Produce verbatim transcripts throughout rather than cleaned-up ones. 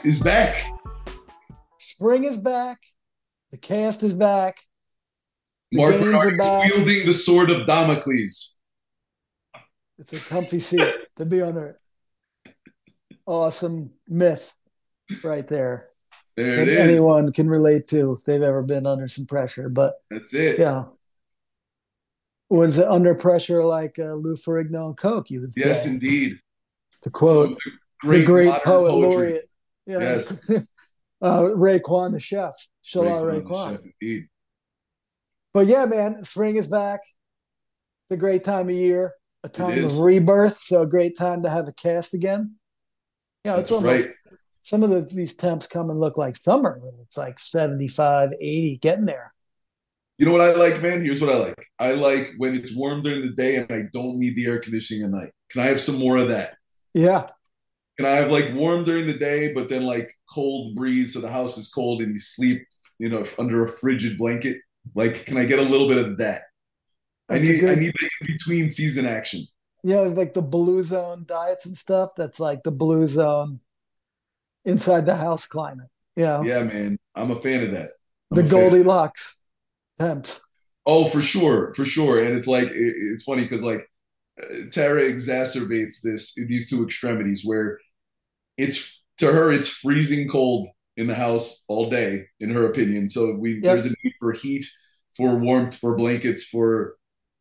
is back. Spring is back. The cast is back. The Mark games Bernard are is back. wielding the sword of Damocles. It's a comfy seat to be on an awesome myth right there There it that is. anyone can relate to if they've ever been under some pressure. But That's it. yeah, was it under pressure like uh, Lou Ferrigno and Coke? You would Yes, say, indeed. to Some quote great, the great modern poet poetry. laureate, yeah, Yes. uh, Raekwon the chef, Shala Raekwon, the Raekwon. chef, indeed. But yeah, man, spring is back. It's a great time of year, a time of is. rebirth. So a great time to have a cast again. Yeah, it's That's almost right. some of the, these temps come and look like summer. It's like seventy-five, eighty, getting there. You know what I like, man? Here's what I like. I like when it's warm during the day and I don't need the air conditioning at night. Can I have some more of that? Yeah. Can I have like warm during the day, but then like cold breeze so the house is cold and you sleep, you know, under a frigid blanket? Like, can I get a little bit of that? I That's a need I good, need the in between season action. yeah, like the blue zone diets and stuff. That's like the blue zone inside the house climate. Yeah. Yeah, man. I'm a fan of that. I'm The a fan. Goldilocks temps. Oh, for sure, for sure. And it's like it, it's funny because like Tara exacerbates this these two extremities where it's to her it's freezing cold in the house all day in her opinion. So we there's Yep. a need for heat, for warmth, for blankets, for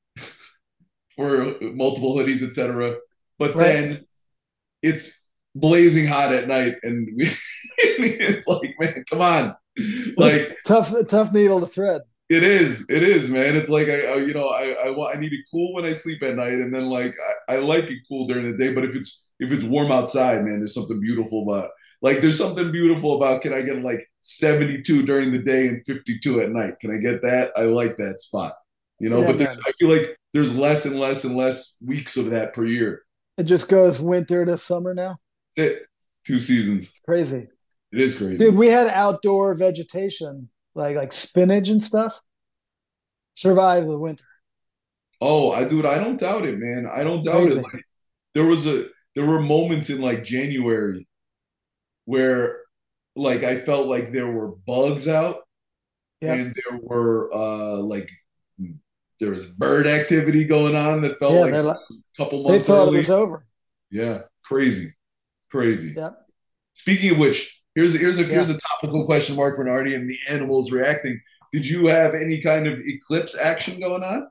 for multiple hoodies, et cetera. But Right. then it's blazing hot at night, and we, it's like, man, come on, Tough, like tough, tough needle to thread. it is, it is, man. It's like I, I you know, I, I want, I need it cool when I sleep at night, and then like I, I like it cool during the day. But if it's if it's warm outside, man, there's something beautiful about. Like there's something beautiful about can I get like seventy-two during the day and fifty-two at night? Can I get that? I like that spot, you know. Yeah, But there, man. I feel like there's less and less and less weeks of that per year. It just goes winter to summer now. That's it. Two seasons. It's crazy. It is crazy. Dude, we had outdoor vegetation, like like spinach and stuff, survive the winter. Oh, I dude, I don't doubt it, man. I don't doubt it. Crazy. Like there was a there were moments in like January where like I felt like there were bugs out Yep. and there were uh like there was bird activity going on that felt Yeah, like they're a like couple they months thought it early. was over. Yeah, crazy, crazy. Yep. Speaking of which, here's a, here's a Yeah. here's a topical question, Mark Bernardi, and the animals reacting. Did you have any kind of eclipse action going on?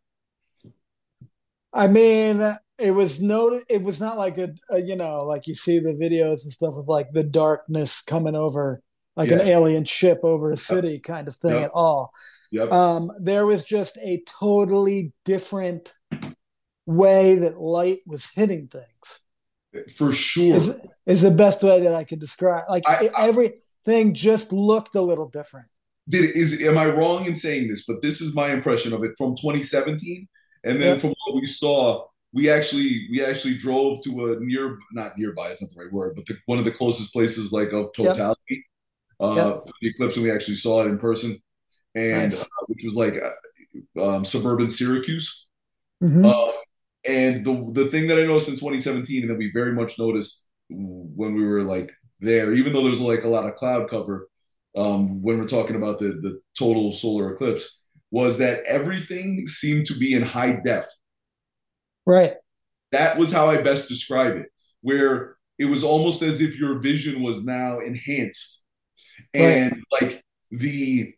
I mean, it was no, it was not like a, a, you know, like you see the videos and stuff of like the darkness coming over, like an Yeah. alien ship over a Yep. city kind of thing at Yep. all. Yep. Um, there was just a totally different way that light was hitting things. For sure. Is is the best way that I could describe. Like I, it, everything just looked a little different. Did is am I wrong in saying this? But this is my impression of it from twenty seventeen, and then Yep. from what we saw, we actually we actually drove to a near not nearby. It's not the right word, but the, one of the closest places like of Yep. totality. Uh, Yep. the eclipse, and we actually saw it in person, and uh, Nice. which was like uh, um, suburban Syracuse. Hmm. Uh, and the the thing that I noticed in twenty seventeen, and that we very much noticed when we were like there, even though there's like a lot of cloud cover, um, when we're talking about the the total solar eclipse, was that everything seemed to be in high def. Right. That was how I best describe it, where it was almost as if your vision was now enhanced, Right. and like the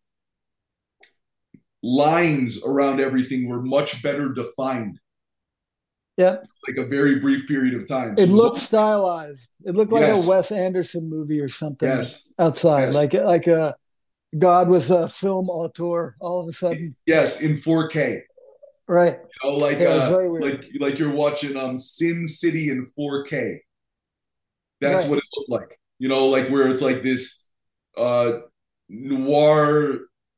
lines around everything were much better defined, Yep. like a very brief period of time. So It it was looked almost, stylized. It looked like a yes, Wes Anderson movie or something yes, outside. yes, Like like a God was a film auteur all of a sudden. yes, in four K. Right. You know, like Yeah, it was uh, very weird. like like you're watching um Sin City in four K. That's Right. what it looked like. You know, like where it's like this uh noir,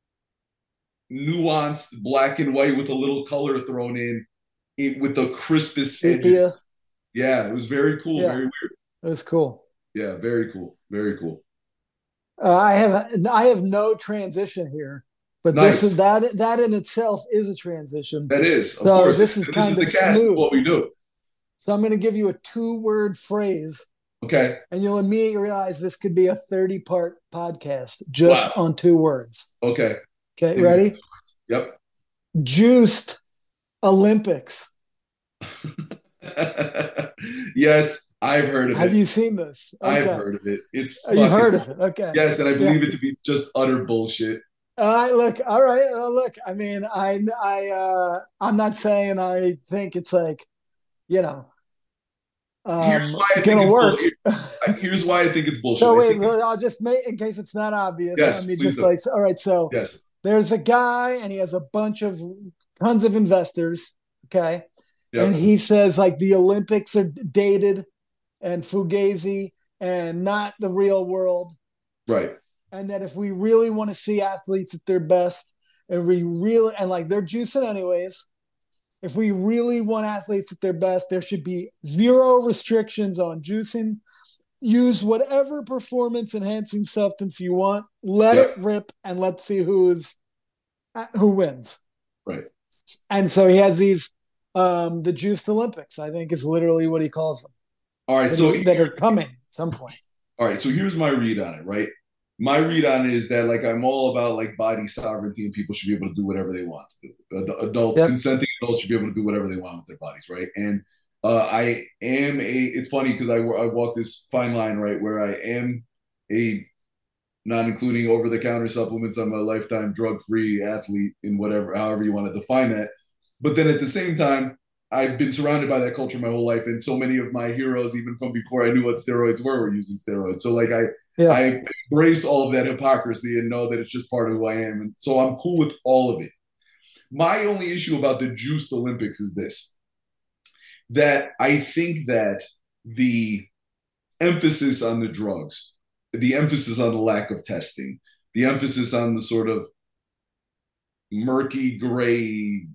nuanced black and white with a little color thrown in, it with the crispest Sepia. edges. Yeah, it was very cool, Yeah, very weird. it was cool. Yeah, very cool, very cool. Uh, I have I have no transition here, but this is Nice. that that in itself is a transition. That is, of So course. this is And this is kind the of cast of smooth. what we do. So I'm going to give you a two word phrase Okay. And you'll immediately realize this could be a thirty part podcast just Wow. on two words. Okay. Okay, Hit me. ready? Yep. Juiced Olympics. Yes, I've heard of Have it. you seen this? I've Okay. heard of it. It's Uh, You've fucking heard of it. Okay. yes, and I Yeah. believe it to be just utter bullshit. Uh, look, all right. Uh, look, I mean, I, I, uh, I'm not saying I think it's like, you know, Here's um, why I think gonna it's work. bullshit. Here's why I think it's bullshit. So I wait, think it's, I'll just make in case it's not obvious. Let yes, me please just do. like, all right. So Yes. there's a guy, and he has a bunch of tons of investors. Okay, and Yep. he says like the Olympics are dated and fugazi and not the real world, Right. and that if we really want to see athletes at their best, and we really and like they're juicing anyways, if we really want athletes at their best, there should be zero restrictions on juicing. Use whatever performance enhancing substance you want. Let it Yep. rip, and let's see who's who wins. Right. And so he has these um, the juiced Olympics. I think is literally what he calls them All right. that, So he, that are coming at some point. all right. So here's my read on it, right? My read on it is that like I'm all about like body sovereignty and people should be able to do whatever they want to do. Ad- Adults, Yep. consenting adults should be able to do whatever they want with their bodies, right? And uh, I am a. It's funny because I I walk this fine line, right, where I am a not including over the counter supplements. I'm a lifetime drug free athlete in whatever, however you want to define that. But then at the same time, I've been surrounded by that culture my whole life, and so many of my heroes, even from before I knew what steroids were, were using steroids. So like I, Yeah. I embrace all of that hypocrisy and know that it's just part of who I am, and so I'm cool with all of it. My only issue about the juiced Olympics is this: that I think that the emphasis on the drugs, the emphasis on the lack of testing, the emphasis on the sort of murky gray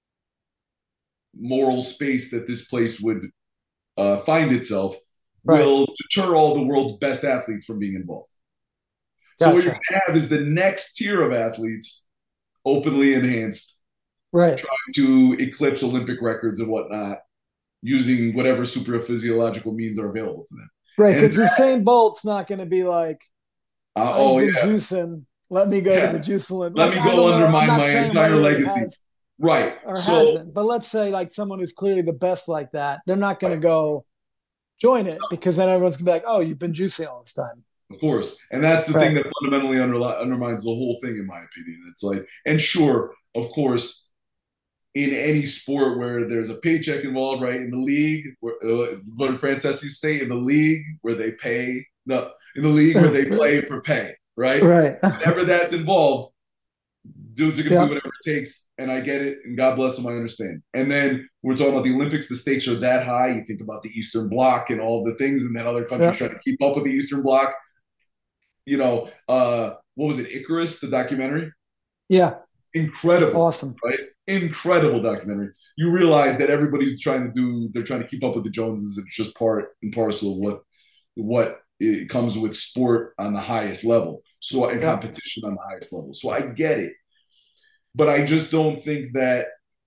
moral space that this place would uh, find itself Right. will deter all the world's best athletes from being involved. So what you're Gotcha. going to have is the next tier of athletes, openly enhanced, Right. trying to eclipse Olympic records and whatnot, using whatever super physiological means are available to them. Right. And Because Usain Bolt's not going to be like, uh, I've oh been yeah, juicing. Let me go to yeah. the juice Olympics. Let Like, me I go don't know. I'm undermine not my saying entire whether he legacy. has Right. or So hasn't, but let's say like someone who's clearly the best like that, they're not going to right. go join it because then everyone's going to be like, oh, you've been juicing all this time. Of course. And that's the thing Right. that fundamentally underli- undermines the whole thing, in my opinion. It's like, and sure, of course, in any sport where there's a paycheck involved, right? In the league, where, uh, what did Franceschi say? In the league where they pay, no, in the league where they play for pay, right? Right. Whenever that's involved, dudes are going to do Yep. whatever it takes. And I get it. And God bless them. I understand. And then we're talking about the Olympics. The stakes are that high. You think about the Eastern Bloc and all the things, and then other countries Yep. try to keep up with the Eastern Bloc. You know, uh, what was it? Icarus, the documentary? Yeah. Incredible, Awesome. right? Incredible documentary. You realize that everybody's trying to do, they're trying to keep up with the Joneses. It's just part and parcel of what what it comes with sport on the highest level. So and Yep. competition on the highest level. So I get it. But I just don't think that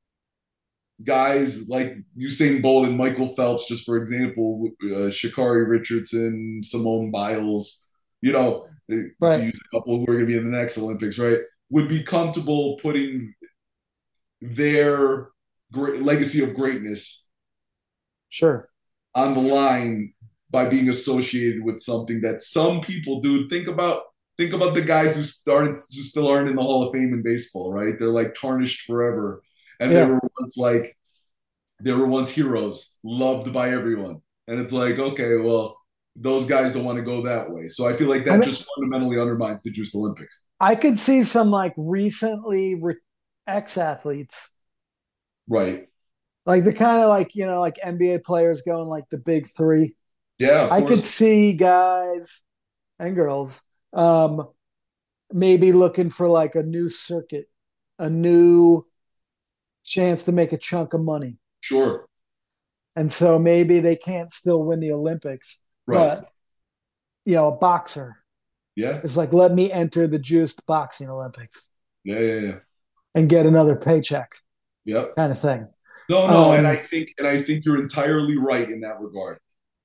guys like Usain Bolt and Michael Phelps, just for example, uh, Shakari Richardson, Simone Biles, you know, to Right. use a couple who are going to be in the next Olympics, right, would be comfortable putting their great legacy of greatness Sure. on the line by being associated with something that some people do. Think about think about the guys who started who still aren't in the Hall of Fame in baseball, right? They're like tarnished forever, and they Yeah. were once like they were once heroes, loved by everyone, and it's like okay, well. Those guys don't want to go that way. So I feel like I that mean, just fundamentally undermines the Juiced Olympics. I could see some like recently re- ex athletes, Right. like the kind of like, you know, like N B A players going like the big three. Yeah, of I could course. see guys and girls um, maybe looking for like a new circuit, a new chance to make a chunk of money. Sure. And so maybe they can't still win the Olympics, Right. but you know, a boxer Yeah. is like, let me enter the juiced boxing Olympics Yeah. Yeah. Yeah. and get another paycheck, Yep. kind of thing. No, no, and I Um, think and I think you're entirely right in that regard.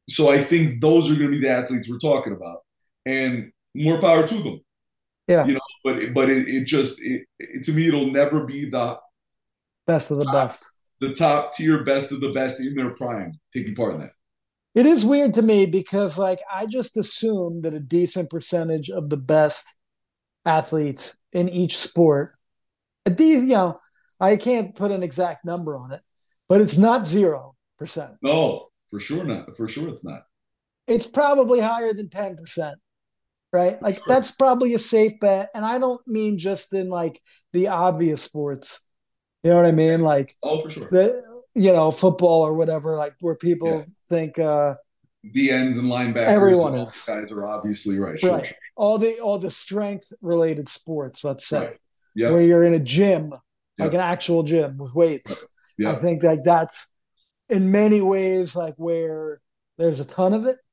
so I think those are going to be the athletes we're talking about, and more power to them. Yeah. You know, but but it, it just it, it, to me it'll never be the Best of the top, best. the top tier best of the best in their prime taking part in that. It is weird to me because like I just assume that a decent percentage of the best athletes in each sport, a de- you know, I can't put an exact number on it, but it's not zero percent. No, for sure not. For sure it's not. It's probably higher than ten percent, right? Like Sure. that's probably a safe bet. And I don't mean just in like the obvious sports. You know what I mean? Like Oh, for sure. the you know, football or whatever, like where Yeah. people think uh D Ns and linebackers and everyone all these is guys are obviously right. Sure, right. sure. All the all the strength related sports, let's say, Right. where Yep. you're in a gym, like an Yep. actual gym with Yep. weights. I Yep. think like that's in many ways like where there's a ton of it.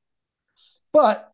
But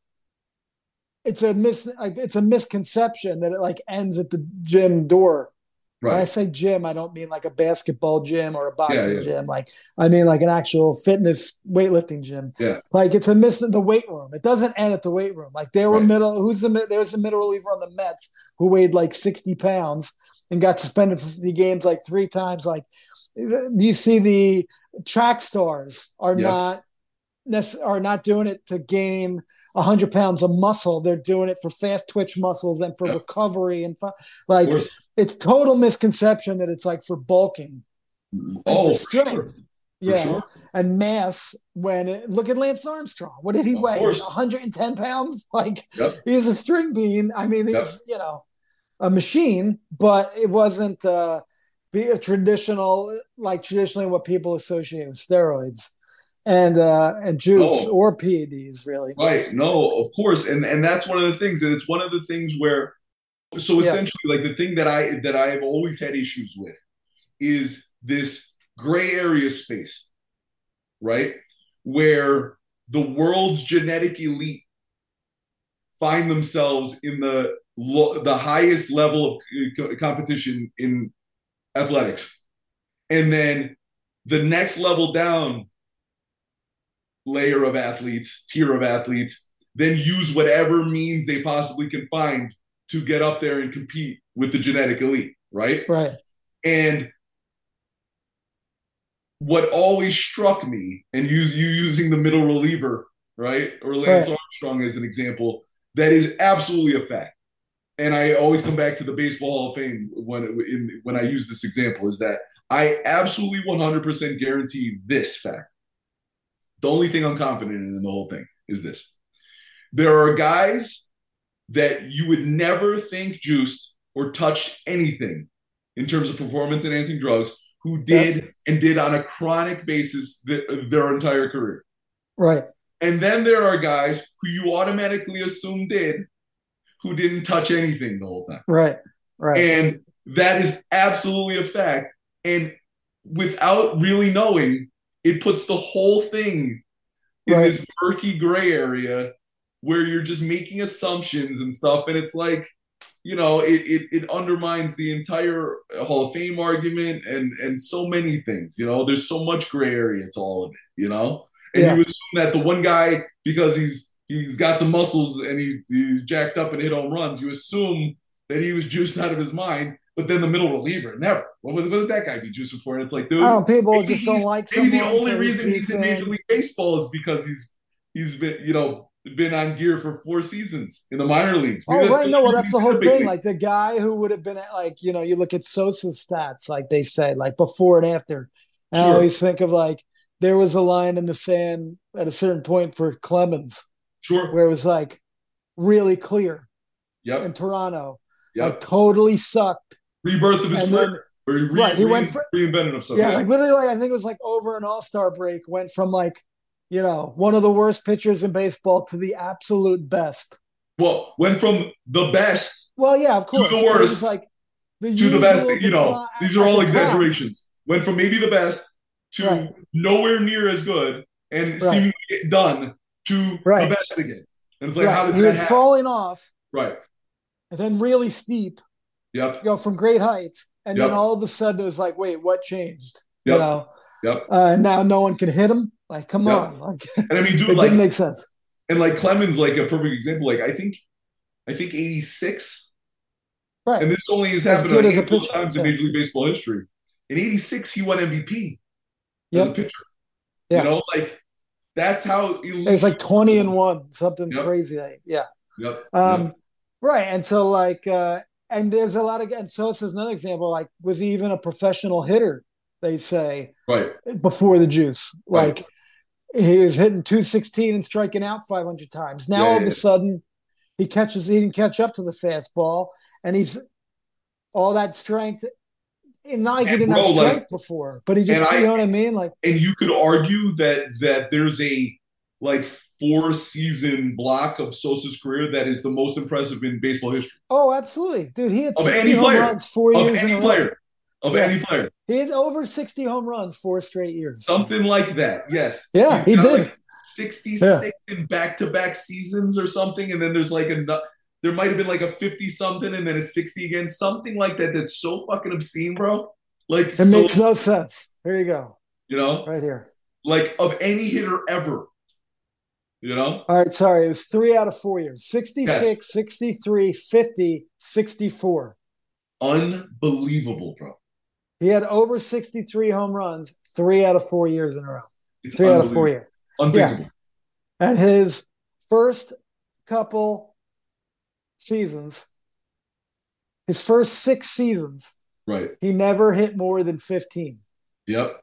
it's a mis like it's a misconception that it like ends at the gym door. When I Right. say gym, I don't mean like a basketball gym or a Yeah. boxing Yeah. gym. Like I mean like an actual fitness weightlifting gym. Yeah. Like it's a miss the weight room. It doesn't end at the weight room. Like there were Right. middle who's the there was a middle reliever on the Mets who weighed like sixty pounds and got suspended for the games like three times. Like you see the track stars are Yep. not are not doing it to gain one hundred pounds of muscle. They're doing it for fast twitch muscles and for Yep. recovery. And Of like, course. it's total misconception that it's like for bulking and for Oh, for sure. strength. For Yeah. sure. And mass when it, look at Lance Armstrong. What did he Of weigh? course. one hundred ten pounds? Like Yep. he's a string bean. I mean, Yep. he's, you know, a machine, but it wasn't uh, be a traditional, like traditionally what people associate with steroids and uh and juice No. or P E Ds really. Right. No, of course. And and that's one of the things. And it's one of the things where so Yeah. essentially like the thing that I that I've always had issues with is this gray area space, right? Where the world's genetic elite find themselves in the lo- the highest level of co- competition in athletics. And then the next level down layer of athletes, tier of athletes, then use whatever means they possibly can find to get up there and compete with the genetic elite, right? Right. And what always struck me, and use you using the middle reliever, right, or Lance Right. Armstrong as an example, that is absolutely a fact. And I always come back to the Baseball Hall of Fame when in, when I use this example is that I absolutely one hundred percent guarantee this fact. The only thing I'm confident in in the whole thing is this. There are guys that you would never think juiced or touched anything in terms of performance enhancing drugs who did Yep. and did on a chronic basis th- their entire career. Right. And then there are guys who you automatically assume did who didn't touch anything the whole time. Right. Right. And that is absolutely a fact. And without really knowing, it puts the whole thing in Right. this murky gray area where you're just making assumptions and stuff. And it's like, you know, it, it, it undermines the entire Hall of Fame argument and, and so many things, you know, there's so much gray area to all of it, you know? And Yeah. you assume that the one guy, because he's he's got some muscles and he, he's jacked up and hit home runs, you assume that he was juiced out of his mind. But then the middle reliever, never. What would, what would that guy be juicing for? And it's like, dude, Oh, people maybe just don't he's- like maybe the someone, only so he's reason he's in juicing. Major League Baseball is because he's he's been, you know, been on gear for four seasons in the minor leagues. Maybe Oh, that's right. the No, well, only that's the reason whole he's in big thing. leagues. Like the guy who would have been at, like, you know, you look at Sosa's stats, like they say, like before and after. And I Sure. always think of like there was a line in the sand at a certain point for Clemens Sure. where it was like really clear in Yep. Toronto, like Yep. totally sucked. Rebirth of his And career. then, Where he, re- right, he re- went for- reinvented himself. yeah, like literally, like I think it was like over an All Star break, went from like, you know, one of the worst pitchers in baseball to the absolute best. Well, went from the best Well, yeah, of course. the but it was worst like the to the best. usual You know, decline- these are at all the top. exaggerations. Went from maybe the best to Right. nowhere near as good and Right. seemingly done to Right. the best again. And it's like, how Right. does He that had happen? fallen off Right. and then really steep, Yep. go from great heights. And Yep. then all of a sudden it was like, wait, what changed? You Yep. know? Yep. Uh, and now no one can hit him. Like, come Yep. on. Like, And I mean, dude, it like, didn't make sense. and like Clemens, like a perfect example. Like, I think, I think eighty-six, Right. and this only has As happened a good as a handful of pitcher. times in Yeah. Major League Baseball history. In eighty-six, he won M V P as a Yep. pitcher. You Yeah. know, like that's how It was elite. like twenty and one, something Yep. crazy. Like, yeah. Yep. Yep. Um, right. And so like uh and there's a lot of and so this is another example, like, was he even a professional hitter, they say, Right. before the juice? Right. Like, he was hitting two sixteen and striking out five hundred times. Now Yeah. all Yeah. of a Yeah. sudden he catches he didn't catch up to the fastball, and he's all that strength. And not like he And didn't have bro, like, strength before, but he and just, you I, know what I mean? Like, and you could argue that that there's a like four season block of Sosa's career that is the most impressive in baseball history oh, absolutely. Dude, he had of sixty any home player, runs four of years in any a row. player, of Yeah. any player. He had over sixty home runs four straight years. Something like that. Yes. Yeah, He's he got did. like sixty-six Yeah. in back-to-back seasons or something, and then there's like a there might have been like a fifty something and then a sixty again, something like that. That's so fucking obscene, bro. Like, It so, makes no sense. Here you go. you know, Right here. like of any hitter ever, you know? All right, sorry. It was three out of four years. sixty-six, Yes. sixty-three, fifty, sixty-four. Unbelievable, bro. He had over sixty-three home runs three out of four years in a row. It's Three out of four years. Unthinkable. Yeah. And his first couple seasons, his first six seasons, Right. he never hit more than fifteen. Yep.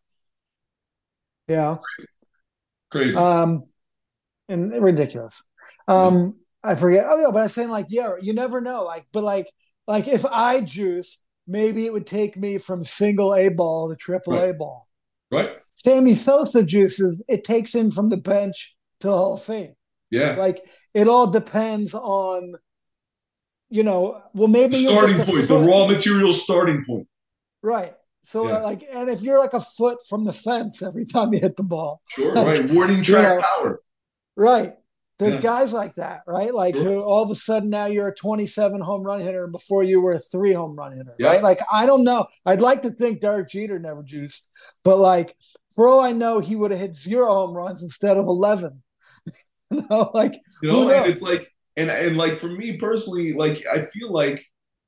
Yeah. Crazy. Um, and ridiculous. Um, I forget. Oh yeah, but I was saying, like, yeah, you never know. Like, but like, like if I juiced, maybe it would take me from single A ball to triple Right. A ball. Right. Sammy Sosa juices, it takes him from the bench to the Hall of Fame. Yeah. Like, it all depends on, you know, well, maybe The you're starting just a point, foot. the raw material starting point. Right. So, Yeah. uh, like, and if you're like a foot from the fence every time you hit the ball, Sure. like, Right. Warning you track know, power. right. There's Yeah. guys like that, right? Like, Sure. who all of a sudden now you're a twenty-seven home run hitter before you were a three home run hitter, Yeah. right? Like, I don't know. I'd like to think Derek Jeter never juiced, but like, for all I know, he would have hit zero home runs instead of eleven. You know, like, You who know, and knows? it's like, and and like for me personally, like I feel like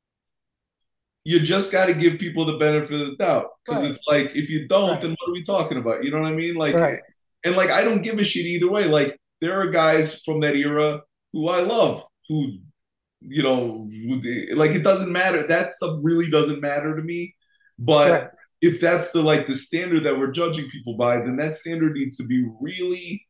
you just got to give people the benefit of the doubt because Right. it's like if you don't, Right. then what are we talking about? You know what I mean? Like, Right. and like I don't give a shit either way. Like there are guys from that era who I love who, you know, who- like it doesn't matter. That stuff really doesn't matter to me. But Right. if that's the like the standard that we're judging people by, then that standard needs to be really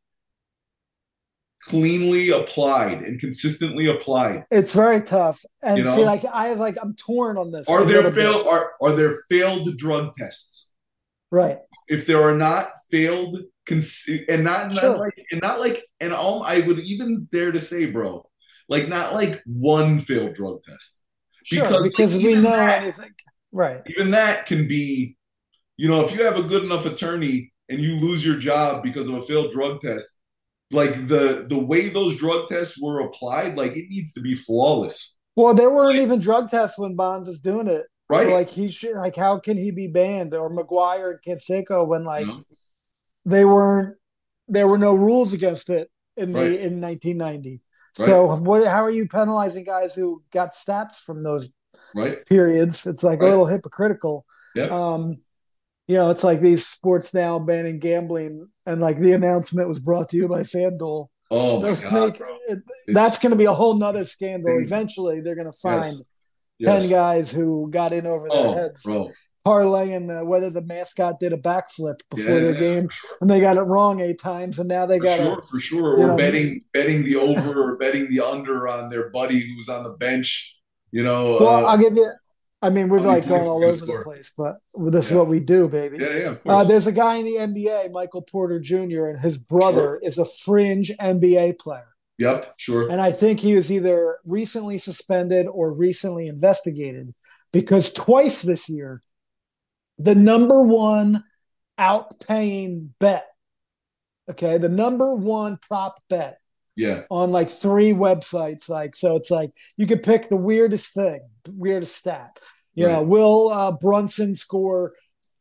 cleanly applied and consistently applied. It's very tough. And You know? see, like, I have like, I'm torn on this. Are a there little bit. failed are are there failed drug tests? Right. If there are not failed cons- and not, not Sure. like and not like and all I would even dare to say, bro, like not like one failed drug test. Sure. Because, Because like, we even know that- anything. Right. Even that can be, you know, if you have a good enough attorney and you lose your job because of a failed drug test, like the the way those drug tests were applied, like it needs to be flawless. Well, there weren't even drug tests when Bonds was doing it. Right. So, like, he should, like, how can he be banned? Or McGuire and Canseco when, like, You know? they weren't, there were no rules against it in the, Right. in nineteen ninety. So, what, how are you penalizing guys who got stats from those Right. periods? It's like Right. a little hypocritical. Yeah. Um, you know, it's like these sports now banning gambling, and like the announcement was brought to you by FanDuel. Oh my Doesn't god, make bro. it, that's going to be a whole nother scandal. Thing. Eventually, they're going to find Yes. ten guys who got in over their Oh, heads, bro. parlaying the, whether the mascot did a backflip before Yeah, their yeah, game, for sure. and they got it wrong eight times, and now they For got sure, to. for sure. you Or know, betting betting the over or betting the under on their buddy who's on the bench. You know. Well, uh, I'll give you. I mean, we've how many like gone points all he's over gonna the score. place, but this is Yeah. what we do, baby. yeah, yeah, of course. Uh, there's a guy in the N B A, Michael Porter Junior, and his brother is a fringe N B A player. Yep, sure. And I think he was either recently suspended or recently investigated because twice this year, the number one outpaying bet, okay, the number one prop bet Yeah, on like three websites, like, so it's like you could pick the weirdest thing, weirdest stat. You Right. know, will uh, Brunson score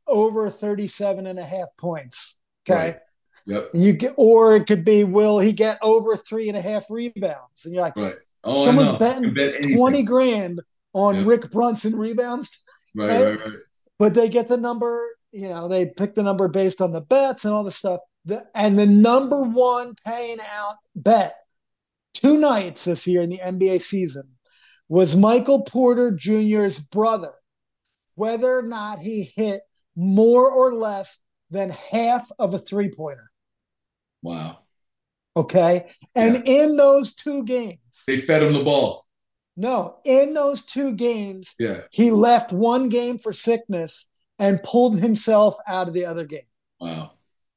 over thirty-seven and a half points. Right. Okay. Yep. And you get, or it could be, will he get over three and a half rebounds? And you're like, Right. Oh, I someone's know. You can betting bet twenty anything. grand on Yep. Rick Brunson rebounds, Right, right? right, right. But they get the number, you know, they pick the number based on the bets and all the stuff. The, and the number one paying out bet two nights this year in the N B A season was Michael Porter Junior's brother, whether or not he hit more or less than half of a three pointer. Wow. Okay. And Yeah. in those two games, They fed him the ball. no, in those two games, Yeah. he left one game for sickness and pulled himself out of the other game. Wow.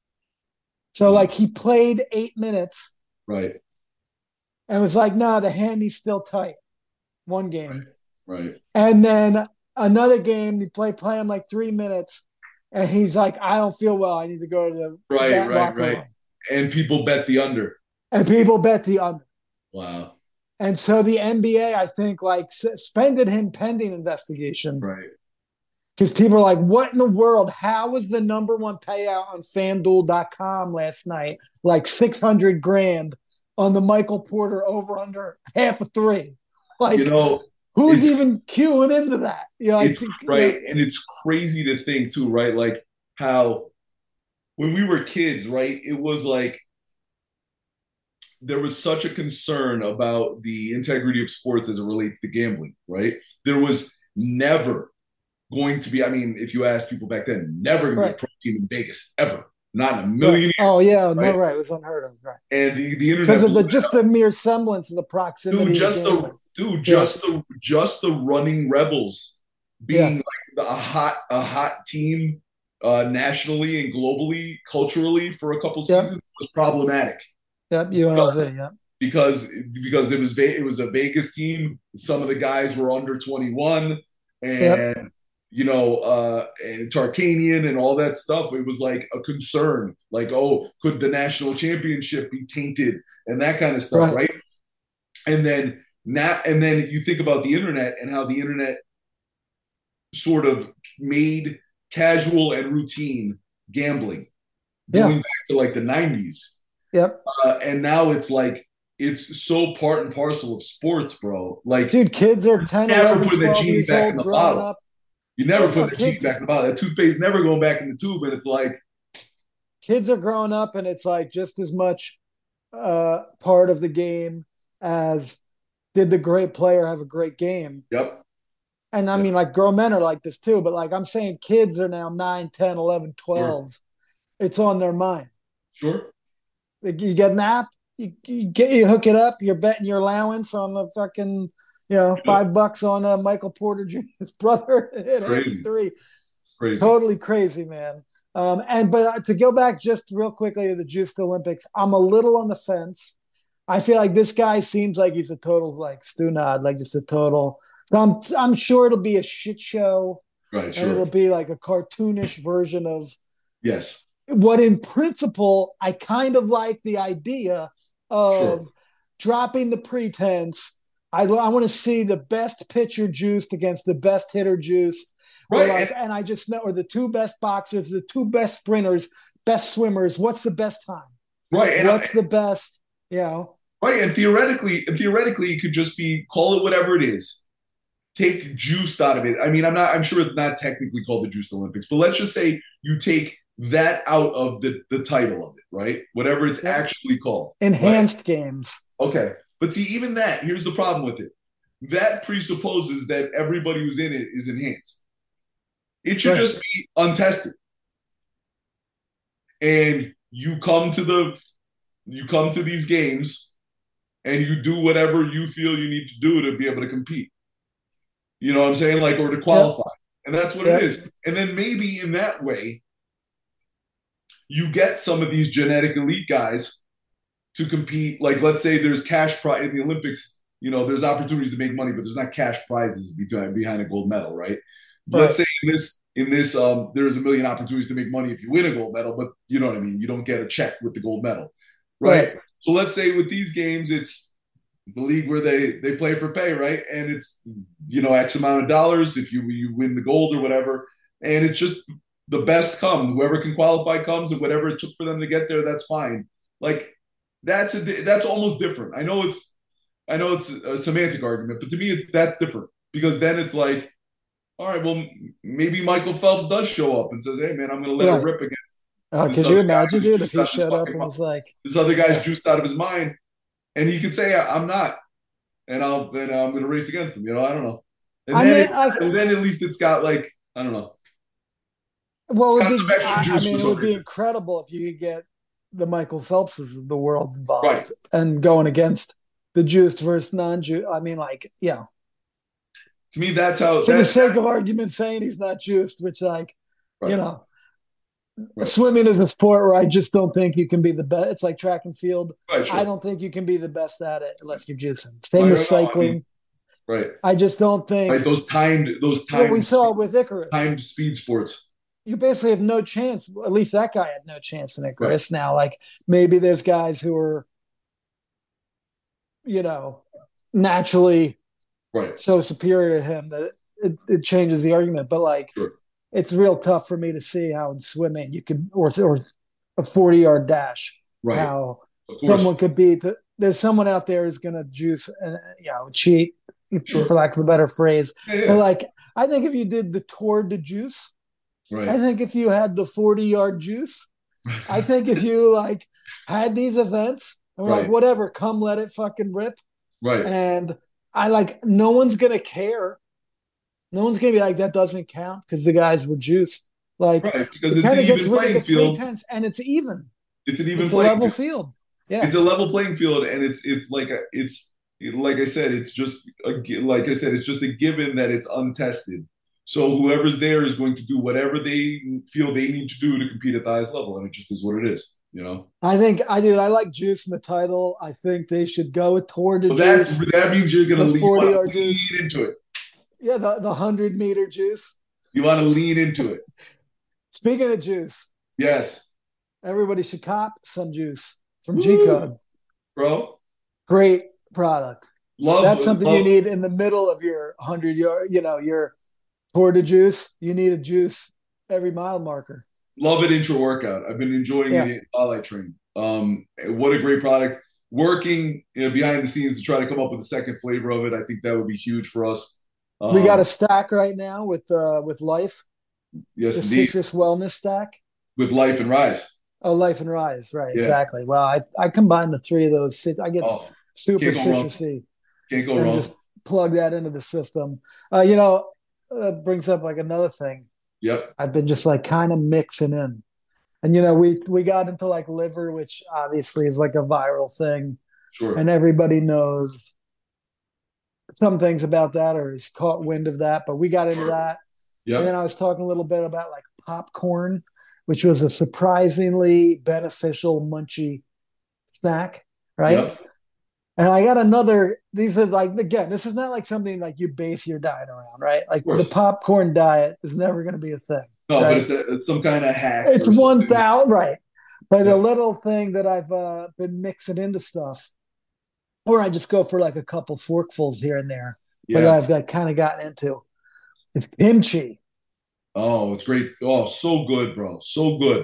So, Wow. like, he played eight minutes Right. and was like, no, the handy's still tight. One game. Right. Right. And then another game, he played play him like three minutes, and he's like, I don't feel well. I need to go to the Right, that right, locker right. room. And people bet the under. And people bet the under. Wow. And so the N B A, I think, like suspended him pending investigation. Right. Because people are like, what in the world? How was the number one payout on FanDuel dot com last night like six hundred grand on the Michael Porter over under half a three? Like, You know, who's it's- even queuing into that? You know, I it's think, right. you know, And it's crazy to think too, right? Like how when we were kids, right, it was like there was such a concern about the integrity of sports as it relates to gambling, right? There was never going to be, I mean, if you ask people back then, never going to Right. be a pro team in Vegas, ever. Not in a million right. years. Oh, yeah. right? No, right. It was unheard of. Right. And the, the internet Because of the blew it just up. the mere semblance of the proximity dude, of just the gambling. dude, just the just the running rebels being Yeah. like a hot a hot team uh, nationally and globally, culturally for a couple Yep. seasons was problematic Yep. U N L V. Yeah. because because it was Ve- it was a Vegas team. Some of the guys were under twenty-one, and Yep. you know, uh, and Tarkanian and all that stuff. It was like a concern, like, oh, could the national championship be tainted and that kind of stuff, Right. right? And then now, and then you think about the internet and how the internet sort of made casual and routine gambling, Yeah. going back to like the nineties. Yep. Uh, and now it's like it's so part and parcel of sports, bro. Like, Dude, kids are ten, never eleven, put the twelve genie years back old in the growing bottle. up. you never Yeah, put the genie kids- back in the bottle. That toothpaste never going back in the tube, and it's like, Kids are growing up, and it's like just as much uh, part of the game as did the great player have a great game. yep, And I Yeah. mean, like, grown men are like this too, but like I'm saying, kids are now nine, ten, eleven, twelve. It's on their mind. sure, Like, you get an app, you, you get you hook it up, you're betting your allowance on the fucking, you know, five bucks on uh, Michael Porter Junior's brother at Crazy. three. crazy. Totally crazy, man. Um, and but to go back just real quickly to the Juiced Olympics, I'm a little on the fence. I feel like this guy seems like he's a total like Stu Nod, like just a total. So I'm I'm sure it'll be a shit show, Right, and it'll sure, be like a cartoonish version of yes, what in principle I kind of like the idea of Sure. dropping the pretense. I, I want to see the best pitcher juiced against the best hitter juiced. Or right. like, and, and I just know, or the two best boxers, the two best sprinters, best swimmers. What's the best time? right, and I- What's the best, you know? Right, and theoretically, and theoretically, it could just be call it whatever it is. Take juiced out of it. I mean, I'm not. I'm sure it's not technically called the Juiced Olympics, but let's just say you take that out of the the title of it, right? Whatever it's Yeah. actually called. Enhanced games. Okay, but see, even that. Here's the problem with it. That presupposes that everybody who's in it is enhanced. It should Right. just be untested, and you come to the you come to these games and you do whatever you feel you need to do to be able to compete. You know what I'm saying? Like, or to qualify. And that's what Yep. it is. And then maybe in that way, you get some of these genetic elite guys to compete. Like, let's say there's cash prize in the Olympics, you know, there's opportunities to make money, but there's not cash prizes behind, behind a gold medal, right? Right. Let's say in this, in this, um, there's a million opportunities to make money if you win a gold medal, but you know what I mean? You don't get a check with the gold medal, right? Right. So let's say with these games, it's the league where they they play for pay, right? And it's, you know, X amount of dollars if you you win the gold or whatever, and it's just the best come. Whoever can qualify comes, and whatever it took for them to get there, that's fine. Like that's a that's almost different. I know it's I know it's a semantic argument, but to me, it's that's different because then it's like, all right, well, maybe Michael Phelps does show up and says, "Hey, man, I'm going to let Right. it rip against Uh, this could you other guy imagine, who's dude, if juiced he out of his showed up fucking and mind. was like, This other guy's yeah. juiced out of his mind, and he could say, I'm not, and I'll then I'm going to race against him." You know, I don't know. And I then mean, it, like, and then at least it's got like I don't know, well, it's it would got be, some extra I, I juice mean, for it some would be reason. incredible if you could get the Michael Phelpses of the world Right. involved and going against the juiced versus non-juiced. I mean, like, yeah. To me, that's how. For the That, sake of argument, saying he's not juiced, which, like, you right. know, Right. swimming is a sport where I just don't think you can be the best. It's like track and field. Right. I Sure. don't think you can be the best at it unless you're juicing. Same I with don't know. I mean, cycling. right. I just don't Right. think Those timed, those what we timed, saw with Icarus. timed speed sports. You basically have no chance. At least that guy had no chance in Right. Icarus. Now, like maybe there's guys who are, you know, naturally Right. so superior to him that it, it changes the argument. But like, Sure. it's real tough for me to see how in swimming you could, or or a forty yard dash, Right. how Of course. someone could beat. The, there's someone out there who's going to juice and you know cheat, Sure. for lack of a better phrase. Yeah, yeah. But like, I think if you did the Tour de Juice. Right. I think if you had the forty yard juice, I think if you like had these events and we're Right. like, whatever, come let it fucking rip. Right. And I like, no one's going to care. No one's going to be like, that doesn't count because the guys were juiced. Like, right. Because it it's kind an of gets even rid of the playing field. pretense and it's even. It's an even It's a playing level field. field. Yeah. It's a level playing field, and it's it's like a, it's like I said, it's just a, like I said, it's just a given that it's untested. So whoever's there is going to do whatever they feel they need to do to compete at the highest level, and it just is what it is, you know. I think I do. I like juice in the title. I think they should go with Tour de Well, Juice. that's that means you're going to The lean, forty you yard lean juice. into it. Yeah, the the hundred meter juice. You want to lean into it. Speaking of juice, Yes, everybody should cop some juice from Woo. G Code. Bro. Great product. Love That's something love, you need in the middle of your hundred yard. You know your Tour de Juice. You need a juice every mile marker. Love it intra workout. I've been enjoying Yeah. it while I train. Um, what a great product. Working you know, behind the scenes to try to come up with a second flavor of it, I think that would be huge for us. Um, We got a stack right now with uh with Life, yes, the indeed, citrus wellness stack. with Life and Rise. Oh, Life and Rise, right? Yeah. Exactly. Well, I I combine the three of those. I get Oh, super can't go wrong. citrusy Can't go and wrong. just plug that into the system. Uh, you know, that brings up like another thing. Yep. I've been just like kind of mixing in. And you know, we we got into like liver, which obviously is like a viral thing, Sure. and everybody knows some things about that or has caught wind of that. But we got into Sure. that, and Yep. then I was talking a little bit about like popcorn, which was a surprisingly beneficial munchy snack, right? Yep. And I got another. These are like again, this is not like something like you base your diet around, right? Like Of course. the popcorn diet is never going to be a thing. No, right? but it's, a, it's some kind of hack. It's or one something. thousand, right? But Yeah. the little thing that I've uh, been mixing into stuff, or I just go for like a couple forkfuls here and there. But Yeah. I've got kind of gotten into it's kimchi. Oh, it's great. Oh, so good, bro. So good.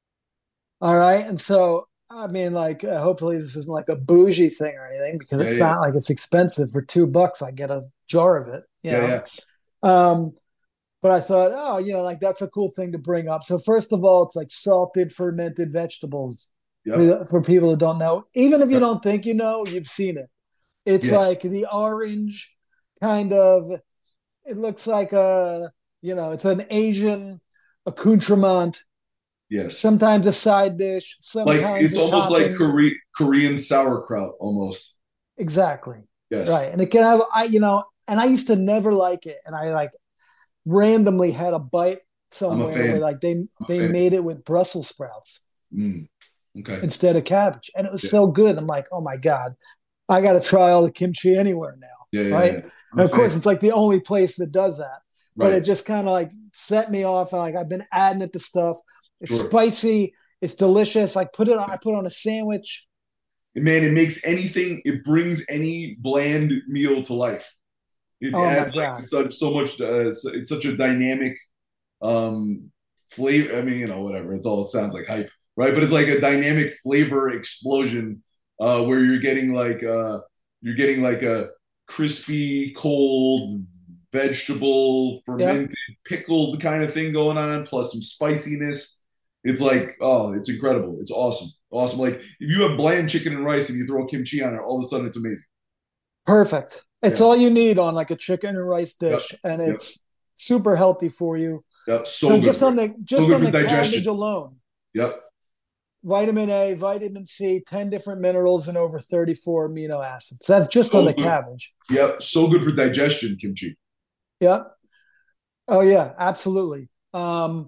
All right, and so I mean, like, uh, hopefully this isn't like a bougie thing or anything because Yeah, it's yeah. not like it's expensive. For two bucks, I get a jar of it. You Yeah, know? yeah. Um, but I thought, oh, you know, like that's a cool thing to bring up. So first of all, it's like salted fermented vegetables. Yep. For, for people that don't know, even if you Yep. don't think you know, you've seen it. It's Yes. like the orange kind of. It looks like a, you know, it's an Asian accoutrement. Yes. Sometimes a side dish. Like Sometimes it's a almost like topping. Kore- Korean sauerkraut, almost. Exactly. Yes. Right. And it can have, I, you know, and I used to never like it. And I like randomly had a bite somewhere fan. where like they, a they fan. made it with Brussels sprouts Mm. Okay. instead of cabbage. And it was Yeah. so good. I'm like, oh my God, I got to try all the kimchi anywhere now. Yeah, yeah, right. yeah. I'm And a of course, fan. it's like the only place that does that. But Right. it just kind of like set me off. Like I've been adding it to stuff. It's Sure. spicy. It's delicious. Like put it on. I put it on a sandwich. Man, it makes anything. It brings any bland meal to life. It Oh my adds like God. such so much. Uh, it's, it's such a dynamic um, flavor. I mean, you know, whatever. It's all it sounds like hype, right? But it's like a dynamic flavor explosion uh, where you're getting like uh, you're getting like a crispy, cold vegetable, Yep. fermented, pickled kind of thing going on, plus some spiciness. It's like, oh, it's incredible. It's awesome. Awesome. Like if you have bland chicken and rice and you throw kimchi on it, all of a sudden it's amazing. Perfect. It's Yeah. all you need on like a chicken and rice Yep. dish, and Yep. it's super healthy for you. Yep. So So good just for on it. the So just good on for the cabbage digestion. alone, Yep. vitamin A, vitamin C, ten different minerals, and over thirty-four amino acids. That's just on So the good. cabbage. Yep. So good for digestion, kimchi. Yep. Oh yeah, absolutely. Um,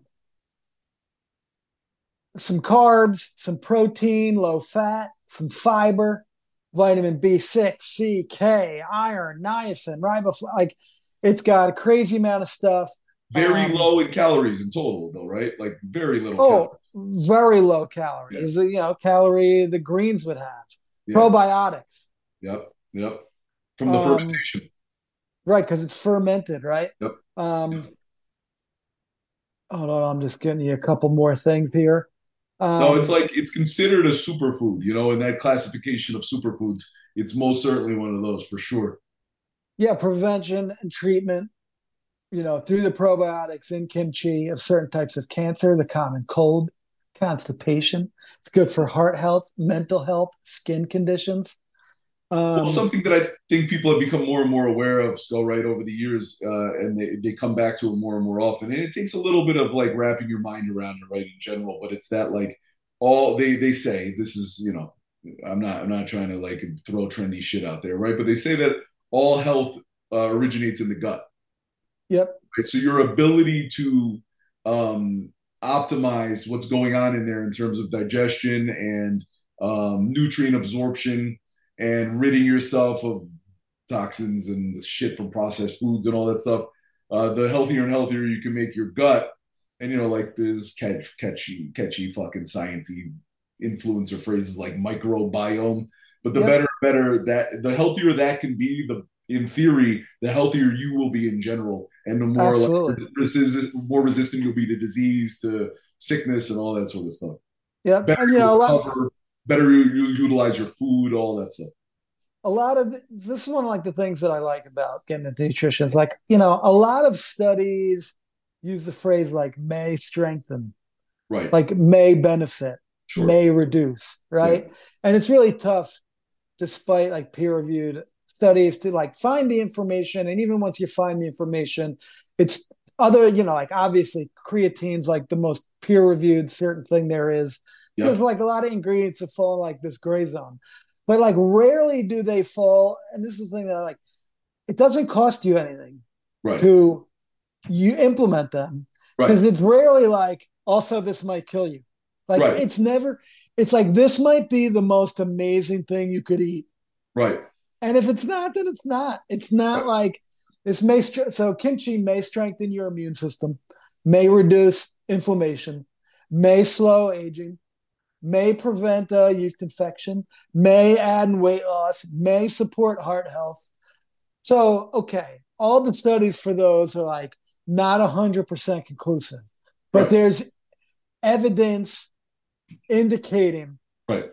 some carbs, some protein, low fat, some fiber, vitamin B six, C, K, iron, niacin, riboflavin. Like it's got a crazy amount of stuff. Very Um, low in calories in total, though, right? Like very little calories. oh, very low Yeah. calories. You know, calorie the greens would have. Yeah. Probiotics. Yep. Yep. From the Um, fermentation. right, because it's fermented, right? Yep. Um, hold on, I'm just getting you a couple more things here. No, it's Um, like it's considered a superfood, you know, in that classification of superfoods. It's most certainly one of those for sure. yeah, prevention and treatment, you know, through the probiotics in kimchi of certain types of cancer, the common cold, constipation. It's good for heart health, mental health, skin conditions. Well, Um, something that I think people have become more and more aware of, Skull, right, over the years, uh, and they, they come back to it more and more often. And it takes a little bit of like wrapping your mind around it, right, in general. But it's that like all they they say this is, you know, I'm not I'm not trying to like throw trendy shit out there, right? But they say that all health uh, originates in the gut, yep, right? So your ability to um, optimize what's going on in there in terms of digestion and um, nutrient absorption and ridding yourself of toxins and the shit from processed foods and all that stuff. Uh, the healthier and healthier you can make your gut, and you know, like there's catch, catchy, catchy, fucking sciencey influencer phrases like microbiome. But the yep, better, better that the healthier that can be, the in theory, the healthier you will be in general, and the more like absolutely. resistant, more resistant you'll be to disease, to sickness, and all that sort of stuff. Yep. Better And, you you know, a lot, recover, better you, you utilize your food, all that stuff. a lot of this is one of like the things that I like about getting into nutrition. Is like, you know, a lot of studies use the phrase like may strengthen, Right. like may benefit, Sure. may reduce, Yeah. right? And it's really tough despite like peer reviewed studies to like find the information. And even once you find the information, it's other, you know, like obviously creatine's like the most peer reviewed certain thing there is. There's Yep. like a lot of ingredients that fall in like this gray zone, but like rarely do they fall. And this is the thing that I like, it doesn't cost you anything Right. to you implement them Right. because it's rarely like also this might kill you. Like Right. it's never, it's like this might be the most amazing thing you could eat. Right. And if it's not, then it's not. It's not Right. like this may so kimchi may strengthen your immune system, may reduce inflammation, may slow aging, may prevent uh, yeast infection, may add in weight loss, may support heart health. So okay, all the studies for those are like not a hundred percent conclusive, but Right. there's evidence indicating Right.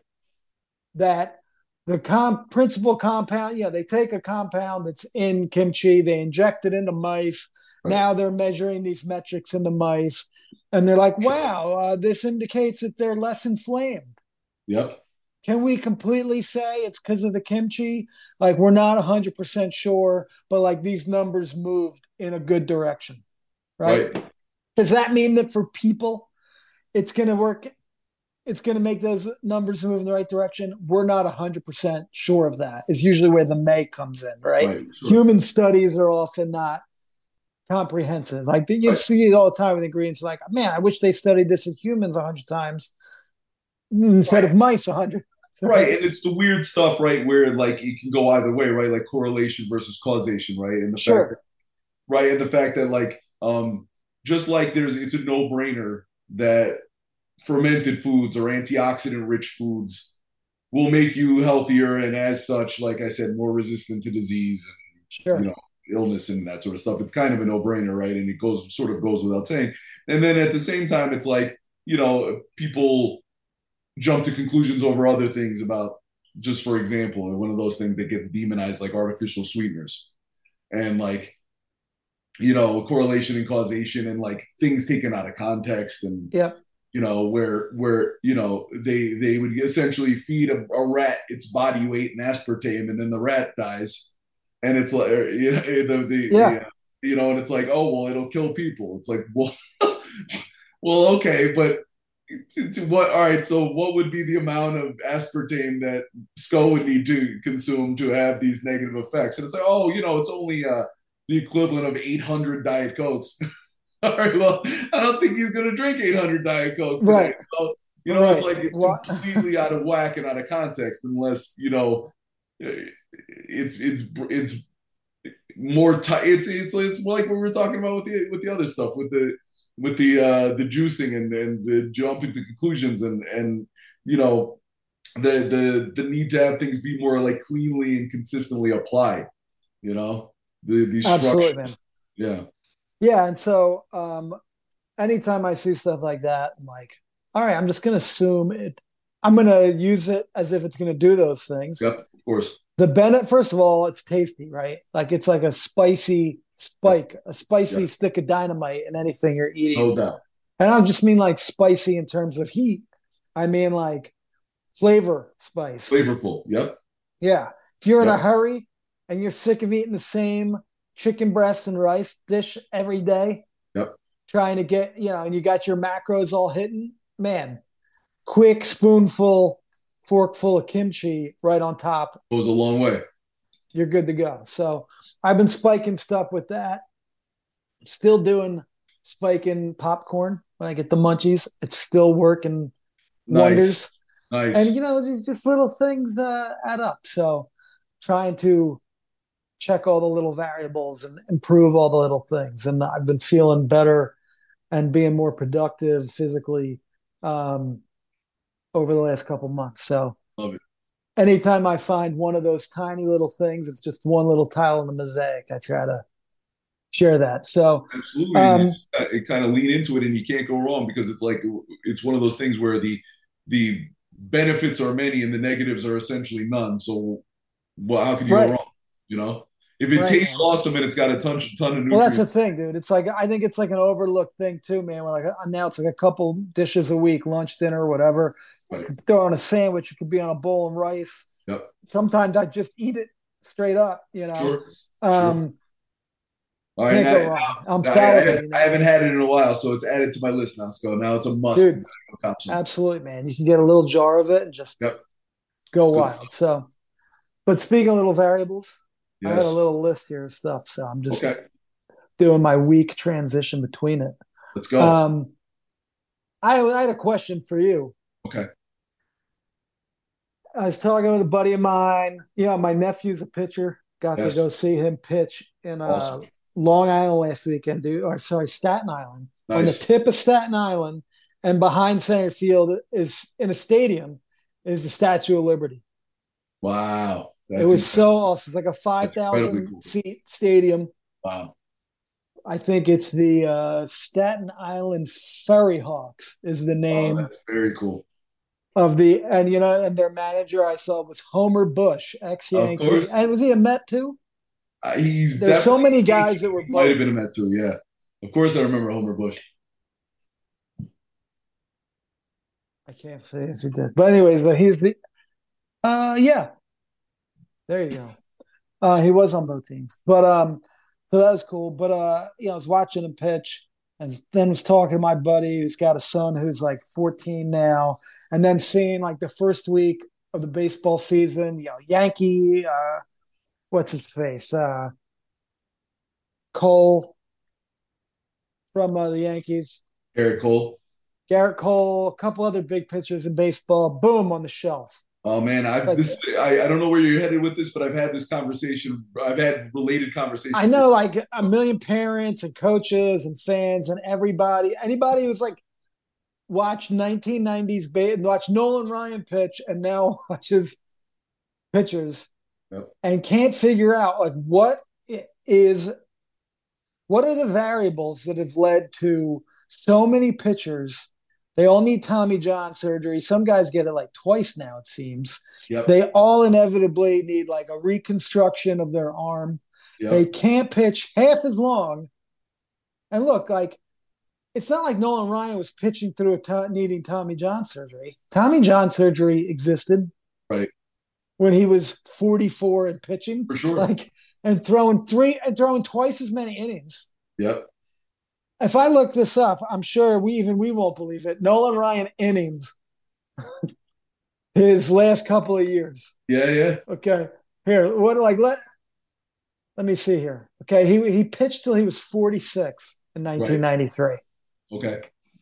that the com- principal compound, yeah, they take a compound that's in kimchi, they inject it into mice. Right. Now they're measuring these metrics in the mice, and they're like, wow, uh, this indicates that they're less inflamed. Yep. Can we completely say it's because of the kimchi? Like, we're not one hundred percent sure, but like these numbers moved in a good direction, right? Right. Does that mean that for people, it's going to work? It's going to make those numbers move in the right direction. We're not one hundred percent sure of that. Is usually where the may comes in, right? Right. Sure. Human studies are often not comprehensive. Like you Right. see it all the time with ingredients. Like, man, I wish they studied this in humans a hundred times instead Right. of mice a hundred. Right. And it's the weird stuff, right, where like it can go either way, right? Like correlation versus causation, right? And the fact that, Sure. right, and the fact that like um just like there's it's a no-brainer that fermented foods or antioxidant rich foods will make you healthier and as such, like I said, more resistant to disease and you Sure. know illness and that sort of stuff. It's kind of a no-brainer, right? And it goes sort of goes without saying. And then at the same time, it's like, you know, people jump to conclusions over other things about, just for example, one of those things that gets demonized, like artificial sweeteners and like, you know, correlation and causation and like things taken out of context and Yeah. you know, where where you know they they would essentially feed a, a rat its body weight in aspartame, and then the rat dies, and it's like you know the, the, Yeah. the uh, you know, and it's like, oh well, it'll kill people. It's like, well, well, okay, but to, to what? All right, so what would be the amount of aspartame that Sco would need to consume to have these negative effects? And it's like, oh, you know, it's only uh, the equivalent of eight hundred Diet Cokes. All right, well, I don't think he's going to drink eight hundred Diet Cokes today. Right. So, you know, right. it's like it's well, completely out of whack and out of context unless, you know, it's it's it's more t- it's it's it's more like what we were talking about with the with the other stuff with the with the uh the juicing and and the jumping to conclusions and and you know the the the need to have things be more like cleanly and consistently applied, you know, the these absolutely, man. Yeah. Yeah, and so um, anytime I see stuff like that, I'm like, all right, I'm just going to assume it. I'm going to use it as if it's going to do those things. Yep, of course. The Bennett, first of all, it's tasty, right? Like it's like a spicy spike, yep. a spicy yep. stick of dynamite in anything you're eating. No doubt. And I don't just mean like spicy in terms of heat. I mean like flavor spice. Flavorful, yep. Yeah. If you're in yep. a hurry and you're sick of eating the same chicken breast and rice dish every day, yep. trying to get, you know, and you got your macros all hitting, man, quick spoonful, forkful of kimchi right on top. Goes a long way. You're good to go. So I've been spiking stuff with that. Still doing spiking popcorn when I get the munchies. It's still working nice. wonders. Nice. And, you know, just, just little things that add up. So trying to check all the little variables and improve all the little things. And I've been feeling better and being more productive physically um, over the last couple months. So love it. Anytime I find one of those tiny little things, it's just one little tile in the mosaic. I try to share that. So absolutely, um, it kind of lean into it, and you can't go wrong because it's like it's one of those things where the the benefits are many and the negatives are essentially none. So, well, how can you right. go wrong? You know, if it right, tastes man. awesome and it's got a ton, ton of nutrients. Well, that's the thing, dude. It's like I think it's like an overlooked thing too, man. We're like now it's like a couple dishes a week, lunch, dinner, whatever. Right. Throw on a sandwich. It could be on a bowl of rice. Yep. Sometimes I just eat it straight up. You know. Sure. Um, sure. All right, now, now, I'm I, I, I haven't had it in a while, so it's added to my list now. So now it's a must. Dude, absolutely, man. You can get a little jar of it and just yep. go wild. So, but speaking of little variables, yes. I had a little list here of stuff, so I'm just okay. doing my week transition between it. Let's go. Um, I, I had a question for you. Okay. I was talking with a buddy of mine. You know, my nephew's a pitcher. Got yes. to go see him pitch in uh, awesome. Long Island last weekend, dude. Or sorry, Staten Island. Nice. On the tip of Staten Island, and behind center field is in a stadium is the Statue of Liberty. Wow. That's it was incredible. So awesome. It's like a five thousand cool. seat stadium. Wow. I think it's the uh, Staten Island Ferry Hawks is the name. Oh, that's very cool. Of the and you know and their manager I saw was Homer Bush, ex-Yankee, and was he a Met too? Uh, he's there's so many guys that were. Might have been a Met too. Yeah, of course I remember Homer Bush. I can't say if he did, but anyways, he's the. Uh, yeah. There you go. Uh, he was on both teams, but um, so that was cool. But uh, you know, I was watching him pitch, and then was talking to my buddy who's got a son who's like fourteen now. And then seeing like the first week of the baseball season, you know, Yankee, uh, what's his face? Uh, Cole from uh, the Yankees. Garrett Cole. Garrett Cole, a couple other big pitchers in baseball, boom, on the shelf. Oh, man, I've like, this. I, I don't know where you're headed with this, but I've had this conversation. I've had related conversations. I know like a million parents and coaches and fans and everybody, anybody who's like, watch nineteen nineties, watch Nolan Ryan pitch, and now watches pitchers yep. and can't figure out like what is what are the variables that have led to so many pitchers? They all need Tommy John surgery. Some guys get it like twice now, it seems. Yep. They all inevitably need like a reconstruction of their arm. Yep. They can't pitch half as long. And look, like, it's not like Nolan Ryan was pitching through a to- needing Tommy John surgery. Tommy John surgery existed. Right. When he was forty-four and pitching. For sure. Like, and throwing three and throwing twice as many innings. Yep. If I look this up, I'm sure we even we won't believe it. Nolan Ryan innings his last couple of years. Yeah, yeah. Okay. Here, what like let let me see here. Okay, he he pitched till he was forty-six in nineteen ninety-three. Right. Okay.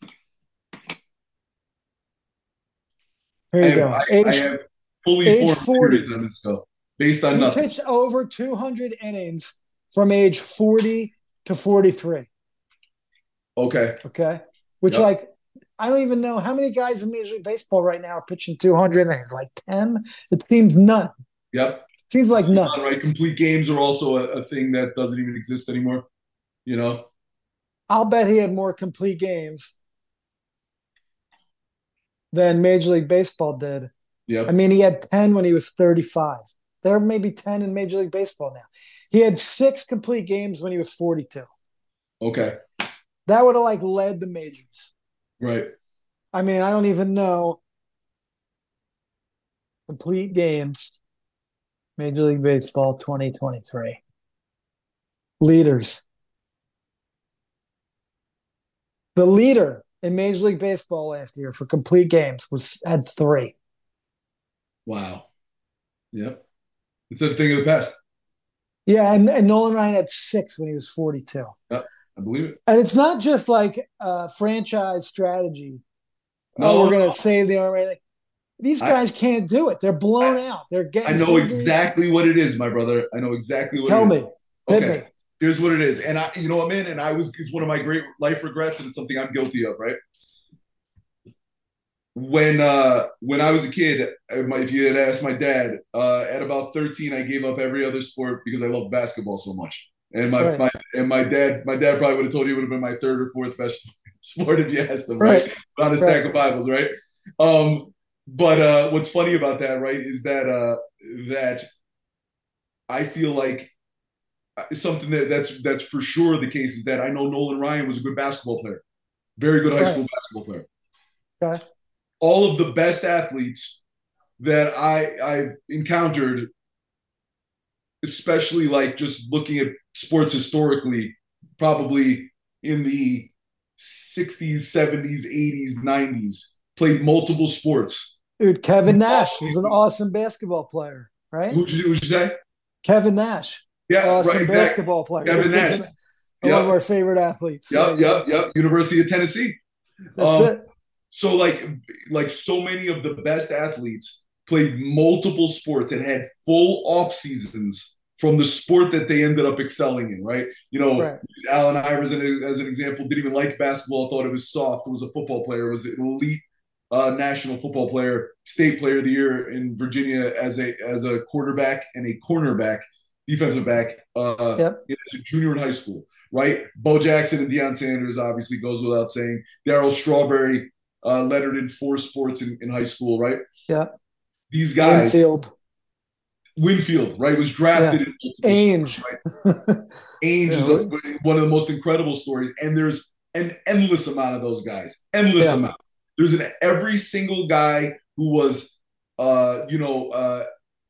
Here you I go. Have, I, age, I have fully formed theories on this stuff based on he nothing. He pitched over two hundred innings from age forty to forty-three. Okay. Okay. Which, yep. like, I don't even know how many guys in Major League Baseball right now are pitching two hundred innings. Like ten? It seems none. Yep. It seems like none. Right. Complete games are also a, a thing that doesn't even exist anymore. You know? I'll bet he had more complete games than Major League Baseball did. Yep. I mean, he had ten when he was thirty-five. There may be ten in Major League Baseball now. He had six complete games when he was forty-two. Okay. That would have, like, led the majors. Right. I mean, I don't even know. Complete games. Major League Baseball twenty twenty-three. Leaders. The leader in Major League Baseball last year for complete games was had three. Wow. Yep. It's a thing of the past. Yeah, and, and Nolan Ryan had six when he was forty-two. Yep, I believe it. And it's not just like a franchise strategy. No, oh, we're going to no. save the arm. These guys I, can't do it. They're blown I, out. They're getting. I know surgeries. Exactly what it is, my brother. I know exactly what Tell it is. is. Tell me. Okay. Me. Here's what it is. And I, you know what, man? And I was, it's one of my great life regrets, and it's something I'm guilty of, right? When uh, when I was a kid, if you had asked my dad, uh, at about thirteen, I gave up every other sport because I loved basketball so much. And my, right. my and my dad, my dad probably would have told you it would have been my third or fourth best sport if you asked him, right? right? On a stack right. of Bibles, right? Um, but uh, what's funny about that, right, is that uh, that I feel like something that that's that's for sure the case is that I know Nolan Ryan was a good basketball player, very good high right. school basketball player. Okay. All of the best athletes that I I've encountered, especially like just looking at sports historically, probably in the sixties, seventies, eighties, nineties, played multiple sports. Dude, Kevin Nash is an awesome basketball player, right? Who'd you, who'd you say? Kevin Nash. Yeah, awesome right, exactly. basketball player. Kevin Nash. One yep. of our favorite athletes. Yep, yep, yep. University of Tennessee. That's um, it. So like, like so many of the best athletes played multiple sports and had full off seasons from the sport that they ended up excelling in, right? You know, right. Allen Iverson, as an example, didn't even like basketball, thought it was soft, was a football player, was an elite uh, national football player, state player of the year in Virginia as a as a quarterback and a cornerback, defensive back, uh, yep. as a junior in high school, right? Bo Jackson and Deion Sanders obviously goes without saying. Darryl Strawberry uh, lettered in four sports in, in high school, right? Yeah. These guys. Winfield. Winfield, right, was drafted yeah. in multiple Ainge. Sports, right? Ainge yeah, is a, one of the most incredible stories, and there's an endless amount of those guys. Endless yeah. amount. There's an every single guy who was, uh, you know, uh,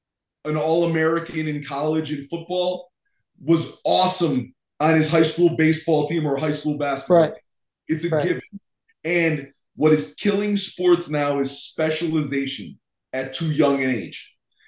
an All-American in college in football was awesome on his high school baseball team or high school basketball right. team. It's a right. given. And what is killing sports now is specialization at too young an age.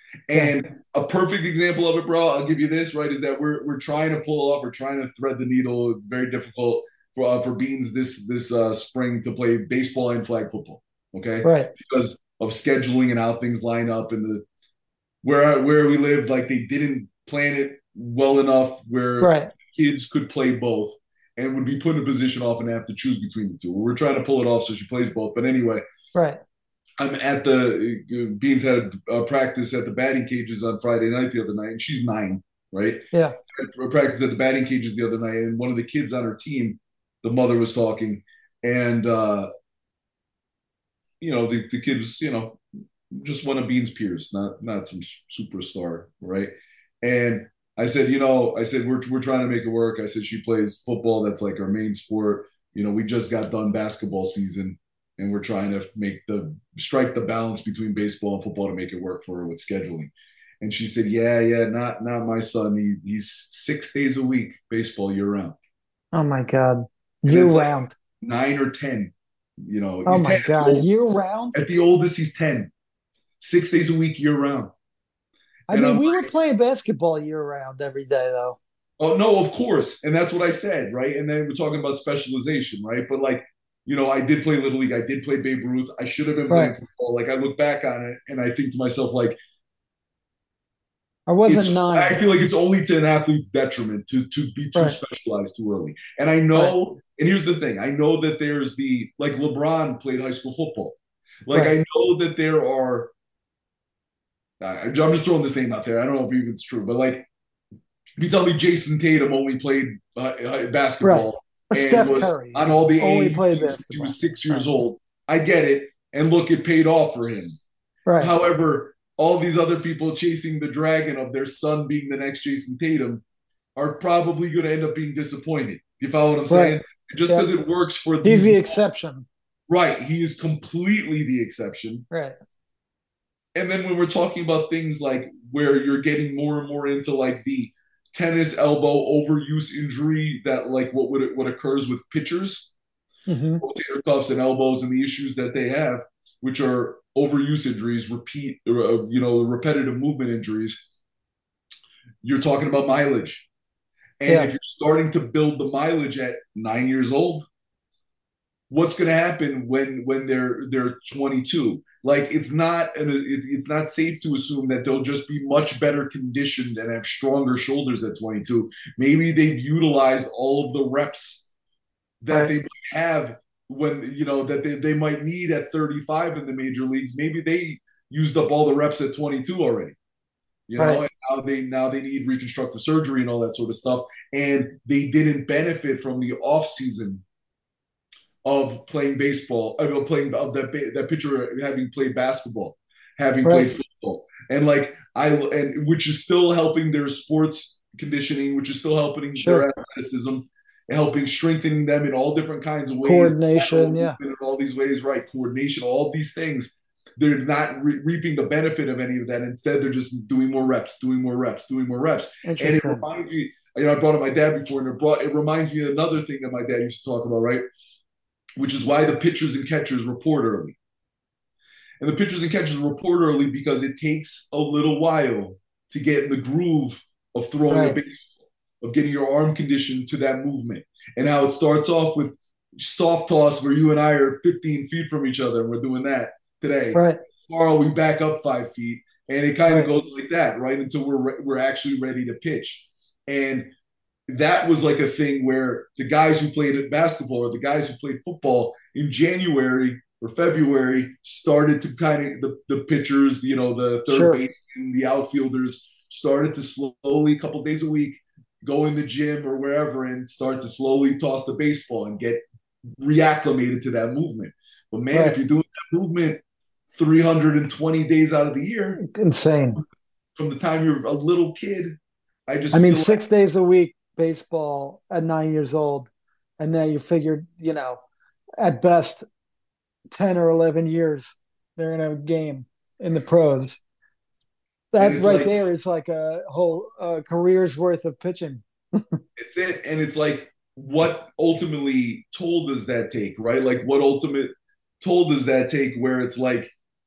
And a perfect example of it, bro, I'll give you this, right, is that we're we're trying to pull off, we're trying to thread the needle. It's very difficult for uh, for Beans this this uh, spring to play baseball and flag football, okay? Right. Because of scheduling and how things line up and the where where we live, like they didn't plan it well enough where right. kids could play both and would be put in a position often to have to choose between the two. We're trying to pull it off so she plays both. But anyway. Right. I'm at the – Beans had a practice at the batting cages on Friday night the other night, and she's nine, right? Yeah. I practiced at the batting cages the other night, and one of the kids on her team, the mother was talking, and uh, you know, the, the kid was, you know, just one of Bean's peers, not not some superstar, right? And I said, you know, I said we're we're trying to make it work. I said she plays football, that's like our main sport. You know, we just got done basketball season, and we're trying to make the strike the balance between baseball and football to make it work for her with scheduling. And she said, yeah, yeah, not not my son. He, he's six days a week baseball year round, Oh my God. and Year it's like round. nine or ten. You know, Oh he's my ten at the God. oldest. Year round. At the oldest, he's ten, six days a week year round. I And mean, I'm we were playing basketball year round every day, though. Oh no, of course, and that's what I said, right? And then we're talking about specialization, right? But like, you know, I did play little league. I did play Babe Ruth. I should have been Right. playing football. Like I look back on it, and I think to myself, like, I wasn't it's. I nine. feel like it's only to an athlete's detriment to to be too Right. specialized too early. And I Right. know, and here's the thing: I know that there's the like LeBron played high school football. Like Right. I know that there are. I'm just throwing this name out there. I don't know if it's true, but like you tell me Jason Tatum only played uh, Right. basketball Or and Steph was Curry on all the only A A U played teams since he basketball. was six Right. years old. I get it. And look, it paid off for him. Right. However, all these other people chasing the dragon of their son being the next Jason Tatum are probably going to end up being disappointed. Do you follow what I'm Right. saying? Just because Yep. it works for He's these. the exception. Right. He is completely the exception. Right. And then when we're talking about things like where you're getting more and more into like the tennis elbow overuse injury that like what would what occurs with pitchers, Mm-hmm. rotator cuffs and elbows and the issues that they have, which are overuse injuries, repeat, uh, you know, repetitive movement injuries. You're talking about mileage, and if Yeah. you're starting to build the mileage at nine years old, what's going to happen when when they're they're twenty-two? Like it's not it, it's not safe to assume that they'll just be much better conditioned and have stronger shoulders at twenty-two. Maybe they've utilized all of the reps that Right. they might have when you know that they, they might need at thirty-five in the major leagues. Maybe they used up all the reps at twenty-two already. You know, Right. and now they now they need reconstructive surgery and all that sort of stuff. And they didn't benefit from the off season of playing baseball, of playing of that that pitcher having played basketball, having played Right. football, and like I and which is still helping their sports conditioning, which is still helping their Sure. athleticism, helping strengthening them in all different kinds of ways, Coordination. Yeah. in all these ways, right? Coordination, all these things. They're not re- reaping the benefit of any of that. Instead, they're just doing more reps, doing more reps, doing more reps, and it Interesting. reminds me. You know, I brought up my dad before, and it brought it reminds me of another thing that my dad used to talk about, right? Which is why the pitchers and catchers report early. And the pitchers and catchers report early because it takes a little while to get in the groove of throwing right. a baseball, of getting your arm conditioned to that movement. And how it starts off with soft toss where you and I are fifteen feet from each other and we're doing that today. Right. Tomorrow we back up five feet and it kind of right. goes like that, right? Until we're, re- we're actually ready to pitch. And that was like a thing where the guys who played at basketball or the guys who played football in January or February started to kind of the, the pitchers, you know, the third sure. baseman, the outfielders started to slowly, a couple days a week, go in the gym or wherever and start to slowly toss the baseball and get reacclimated to that movement. But man, right. if you're doing that movement three hundred twenty days out of the year, insane. From the time you're a little kid, I just I mean, six like- days a week baseball at nine years old, and then you figured, you know, at best ten or eleven years they're in a game in the pros. That right like, there is like a whole uh, career's worth of pitching. It's it, and it's like, what ultimately toll does that take, right? Like, what ultimate toll does that take? Where it's like,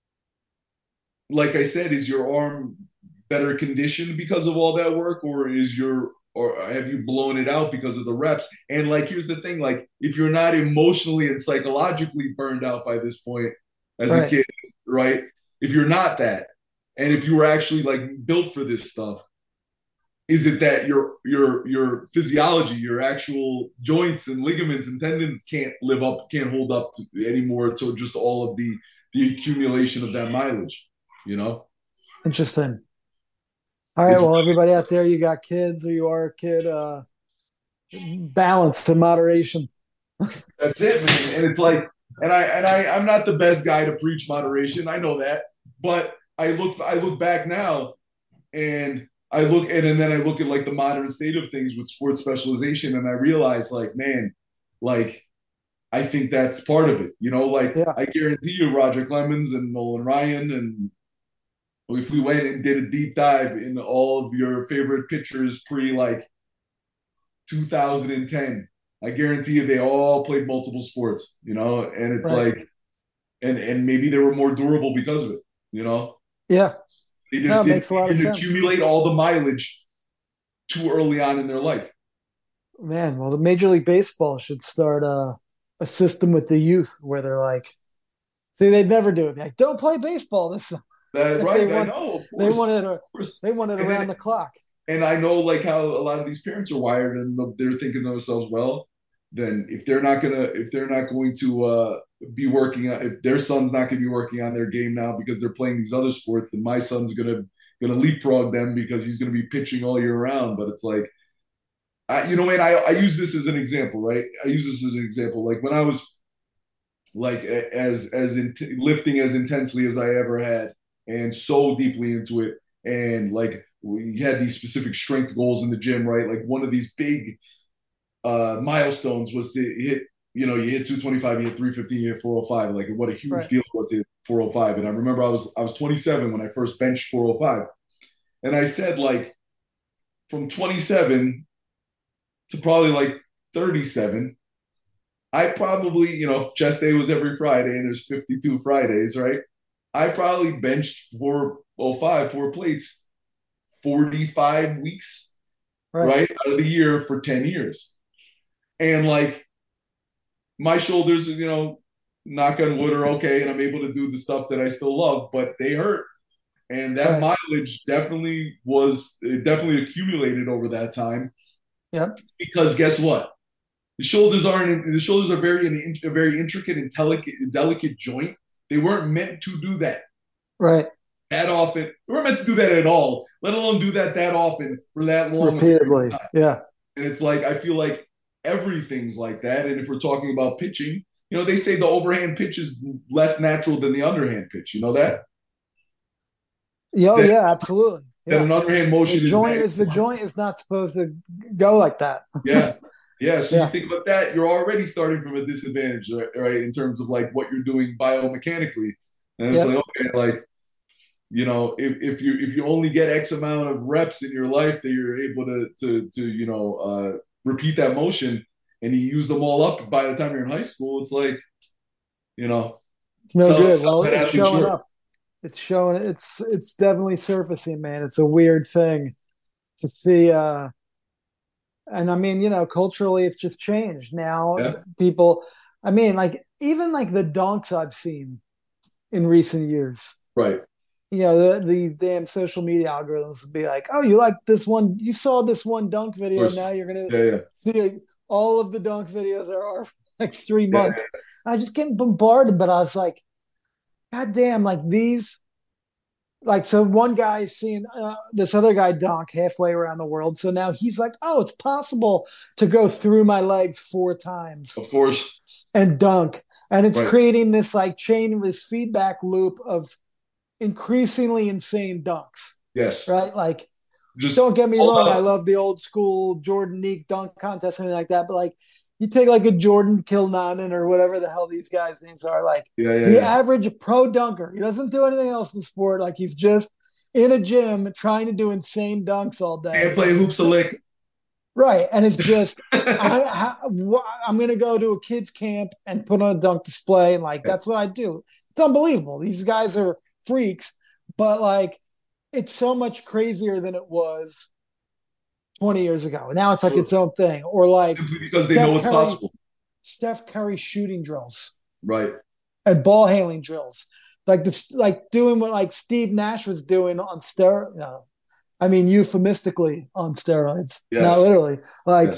like I said, is your arm better conditioned because of all that work, or is your or have you blown it out because of the reps? And like, here's the thing, like if you're not emotionally and psychologically burned out by this point as right. a kid, right? If you're not that, and if you were actually like built for this stuff, is it that your your your physiology, your actual joints and ligaments and tendons can't live up, can't hold up to anymore to just all of the the accumulation of that mileage, you know? Interesting. All right. It's Well, everybody out there, you got kids or you are a kid, uh, balance and moderation. That's it, man. And it's like, and I and I I'm not the best guy to preach moderation. I know that, but I look I look back now, and I look and, and then I look at like the modern state of things with sports specialization, and I realize like, man, like I think that's part of it. You know, like Yeah. I guarantee you, Roger Clemens and Nolan Ryan, and if we went and did a deep dive in all of your favorite pitchers pre like two thousand ten, I guarantee you they all played multiple sports, you know, and it's Right. like, and and maybe they were more durable because of it, you know. Yeah. They No, just it didn't, makes a lot of didn't sense. accumulate all the mileage too early on in their life. Man, well, the Major League Baseball should start a, a system with the youth where they're like, see, they'd never do it. Like, don't play baseball this summer. That, They right, I want, know, of they course, want of it, course. they want it And around then, the clock. and I know like how a lot of these parents are wired, and they're thinking to themselves, well, then if they're not gonna, if they're not going to uh, be working on, if their son's not going to be working on their game now because they're playing these other sports, then my son's gonna gonna leapfrog them because he's gonna be pitching all year round. But it's like, I, you know, man, I I use this as an example, right? I use this as an example. Like when I was like as as in, lifting as intensely as I ever had, and so deeply into it, and like we had these specific strength goals in the gym, right? Like one of these big uh, milestones was to hit, you know, you hit two twenty-five, you hit three fifteen, you hit four oh five. Like what a huge Right. deal it was to hit four oh five. And I remember I was I was twenty-seven when I first benched four oh five, and I said like from twenty-seven to probably like thirty-seven, I probably, you know, if chest day was every Friday and there's fifty-two Fridays, right? I probably benched four oh five, four plates, forty-five weeks, Right. right, out of the year for ten years. And like my shoulders, you know, knock on wood, are okay, and I'm able to do the stuff that I still love, but they hurt. And that Right. mileage definitely was, it definitely accumulated over that time. Yep. Because guess what? The shoulders aren't. The shoulders are very a very intricate and delicate, delicate joint. They weren't meant to do that Right. that often. They weren't meant to do that at all. Let alone do that that often for that long a period of Repeatedly. time. Yeah. And it's like I feel like everything's like that. And if we're talking about pitching, you know, they say the overhand pitch is less natural than the underhand pitch. You know that Yeah, oh, that, yeah, absolutely. that Yeah. an underhand The motion is joint that. is the joint is not supposed to go like that. Yeah. Yeah, so you Yeah. think about that, you're already starting from a disadvantage, right, right? In terms of like what you're doing biomechanically. And it's like, Yep. okay, like, you know, if, if you if you only get X amount of reps in your life that you're able to to to, you know, uh, repeat that motion, and you use them all up by the time you're in high school, it's like, you know, It's no some good. some Well, that it's athletes showing sure. up. It's showing it's it's definitely surfacing, man. It's a weird thing to see uh and I mean, you know, culturally it's just changed. Now Yeah, people I mean, like even like the donks I've seen in recent years. right. You know, the the damn social media algorithms would be like, "Oh, you like this one? You saw this one dunk Of video. course. Now you're gonna Yeah, yeah. see all of the dunk videos are, are for the next three Yeah, months." I just getting bombarded, but I was like, "God damn!" Like these, like so. One guy is seeing uh, this other guy dunk halfway around the world, so now he's like, "Oh, it's possible to go through my legs four times of course. and dunk," and it's Right. creating this like chain, this feedback loop of increasingly insane dunks, Yes. right? Like, Just don't get me all wrong, I out. love the old school Jordan Neek dunk contest, something like that. But like, you take like a Jordan Kilnanen or whatever the hell these guys' names are, like Yeah, yeah, the yeah. average pro dunker, he doesn't do anything else in the sport. Like he's just in a gym trying to do insane dunks all Can't day. play hoops a So, lick. right, and it's just I, I I'm gonna go to a kids camp and put on a dunk display, and like that's what I do. It's unbelievable. These guys are freaks, but like it's so much crazier than it was twenty years ago. Now it's like its own thing. Or like Simply because they know Steph it's Curry, possible. Steph Curry shooting drills Right. and ball handling drills. Like this, like doing what like Steve Nash was doing on steroids. No, I mean euphemistically on steroids, not Yes. literally. Like Yes.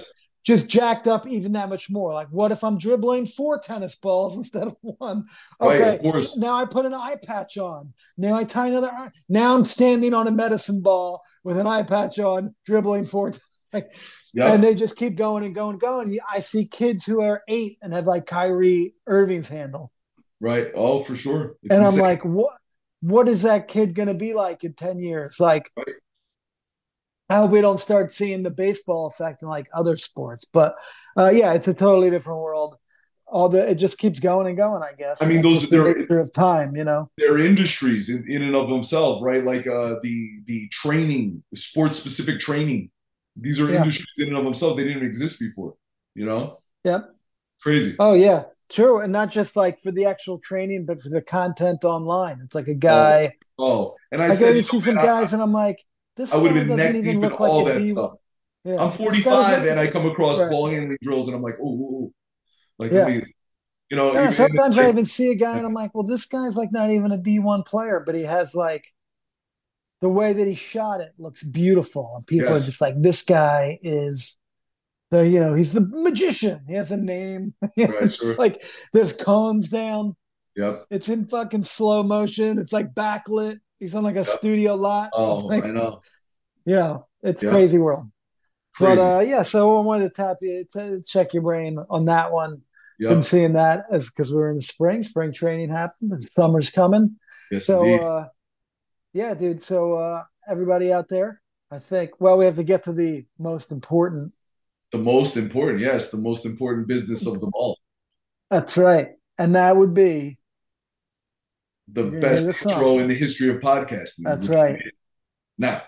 just jacked up even that much more. Like, what if I'm dribbling four tennis balls instead of one? Right, Okay, of course. now I put an eye patch on. Now I tie another. Now I'm standing on a medicine ball with an eye patch on, dribbling four. T- like, Yep. And they just keep going and going and going. I see kids who are eight and have like Kyrie Irving's handle. Right. Oh, for sure. It's and insane. I'm like, what? What is that kid going to be like in ten years? Like, right. I hope we don't start seeing the baseball effect in like other sports. But uh, yeah, it's a totally different world. All the it just keeps going and going. I guess. I mean, That's those just the they're nature of time, you know. they're industries in, in and of themselves, right? Like uh, the the training, sports specific training. These are Yeah. industries in and of themselves. They didn't even exist before. You know. Yep. Crazy. Oh yeah, true, and not just like for the actual training, but for the content online. It's like a guy. Oh, oh. and I Like said, I you know, see some man, guys, I, and I'm like, this I would guy have been doesn't neck even deep in look like all a that D. stuff. Yeah, I'm forty-five and I come across right. ball handling drills and I'm like, oh, ooh, ooh. Like, yeah. me, you know. Yeah, even, sometimes like, I even see a guy and I'm like, well, this guy's like not even a D one player, but he has like the way that he shot it looks beautiful, and people yes. are just like, this guy is the you know he's the magician. He has a name. Right, it's sure. like there's cones down. Yep. It's in fucking slow motion. It's like backlit. He's on like a Yep. studio lot. Oh, like, I know. Yeah, it's Yep. crazy world. Crazy. But uh, yeah, so I wanted to tap you to check your brain on that one. Yep. Been seeing that as because we're in the spring. Spring training happened and summer's coming. Yes, so indeed. uh, yeah, dude. So uh, everybody out there, I think. Well, we have to get to the most important. The most important, yes, the most important business of them all. That's right, and that would be the best intro in the history of podcasting. That's right. Now.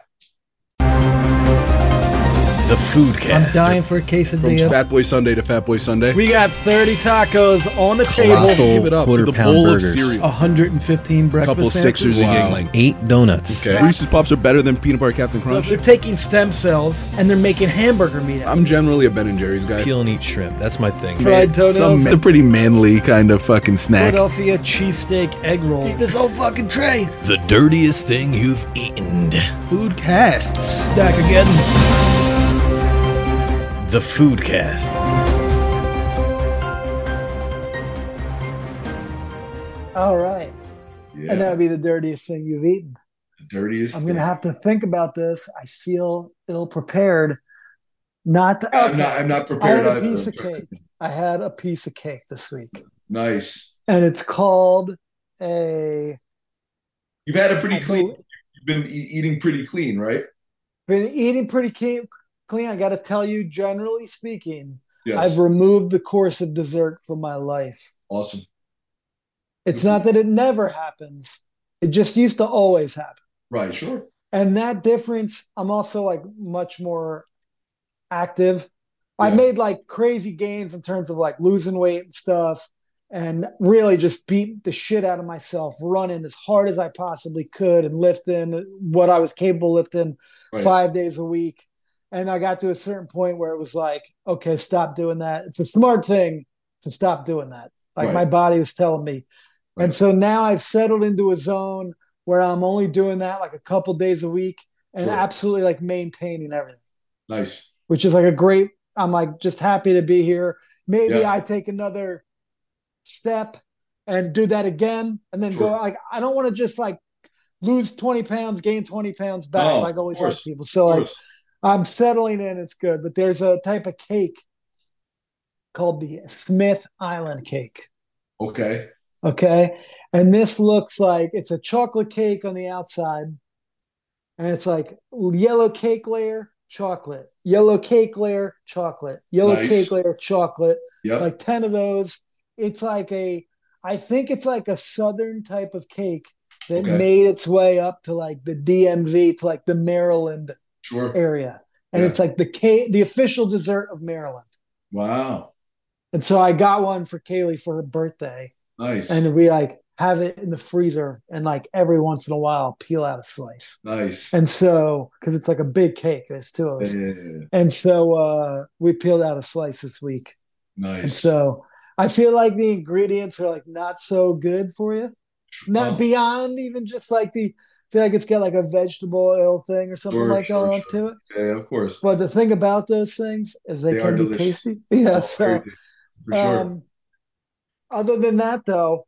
The Foodcast. I'm dying for a quesadilla. From Fat Boy Sunday to Fat Boy Sunday. We got thirty tacos on the table. Colossal Give it up quarter to the pound bowl burgers. of cereal. one hundred fifteen breakfast Couple sandwiches. Sixers Wow. wow. Like eight donuts. Okay. Reese's Puffs are better than peanut butter Captain So Crunch. they're taking stem cells and they're making hamburger meat. I'm generally a Ben and Jerry's guy. Peel and eat shrimp. That's my thing. Fried toenails. Some a pretty manly kind of fucking snack. Philadelphia cheesesteak egg rolls. Eat this whole fucking tray. The dirtiest thing you've eaten. Foodcast. Stack again. The Foodcast. All right. Yeah. And that would be the dirtiest thing you've eaten. The dirtiest. I'm going to have to think about this. I feel ill prepared. Not to, I'm okay. not. I'm not I prepared. had a either. piece of cake. I had a piece of cake this week. Nice. And it's called a. You've had a pretty I clean. believe- You've been e- eating pretty clean, right? Been eating pretty clean. Clean. I got to tell you, generally speaking, Yes. I've removed the course of dessert from my life. Awesome. It's not that it never happens. It just used to always happen. Right. Sure. And that difference, I'm also like much more active. I Yeah. made like crazy gains in terms of like losing weight and stuff, and really just beat the shit out of myself, running as hard as I possibly could and lifting what I was capable of lifting Right. five days a week. And I got to a certain point where it was like, okay, stop doing that. It's a smart thing to stop doing that. Like Right. my body was telling me. Right. And so now I've settled into a zone where I'm only doing that like a couple days a week and Sure. absolutely like maintaining everything, Nice. which is like a great, I'm like just happy to be here. Maybe Yeah. I take another step and do that again and then Sure. go like, I don't want to just like lose twenty pounds, gain twenty pounds back. No, like always of course. like people. So Of like, course. I'm settling in. It's good. But there's a type of cake called the Smith Island cake. Okay. Okay. And this looks like it's a chocolate cake on the outside. And it's like yellow cake layer, chocolate, yellow cake layer, chocolate, yellow Nice. cake layer, chocolate, Yep. like ten of those. It's like a, I think it's like a Southern type of cake that Okay. made its way up to like the D M V, to like the Maryland Sure. area. And Yeah. it's like the cake, the official dessert of Maryland. Wow. And so I got one for Kaylee for her birthday. Nice. And we like have it in the freezer and like every once in a while peel out a slice. nice. And so, because it's like a big cake, there's two of us. Yeah. And so uh, we peeled out a slice this week. And Nice. so I feel like the ingredients are like not so good for you. not Um, beyond even just like the I feel like it's got like a vegetable oil thing or something sure, like sure, going on sure. to it. Yeah, of course. But the thing about those things is they They are can be delicious. tasty. Yeah. Oh, very So tasty, for sure. um other than that though,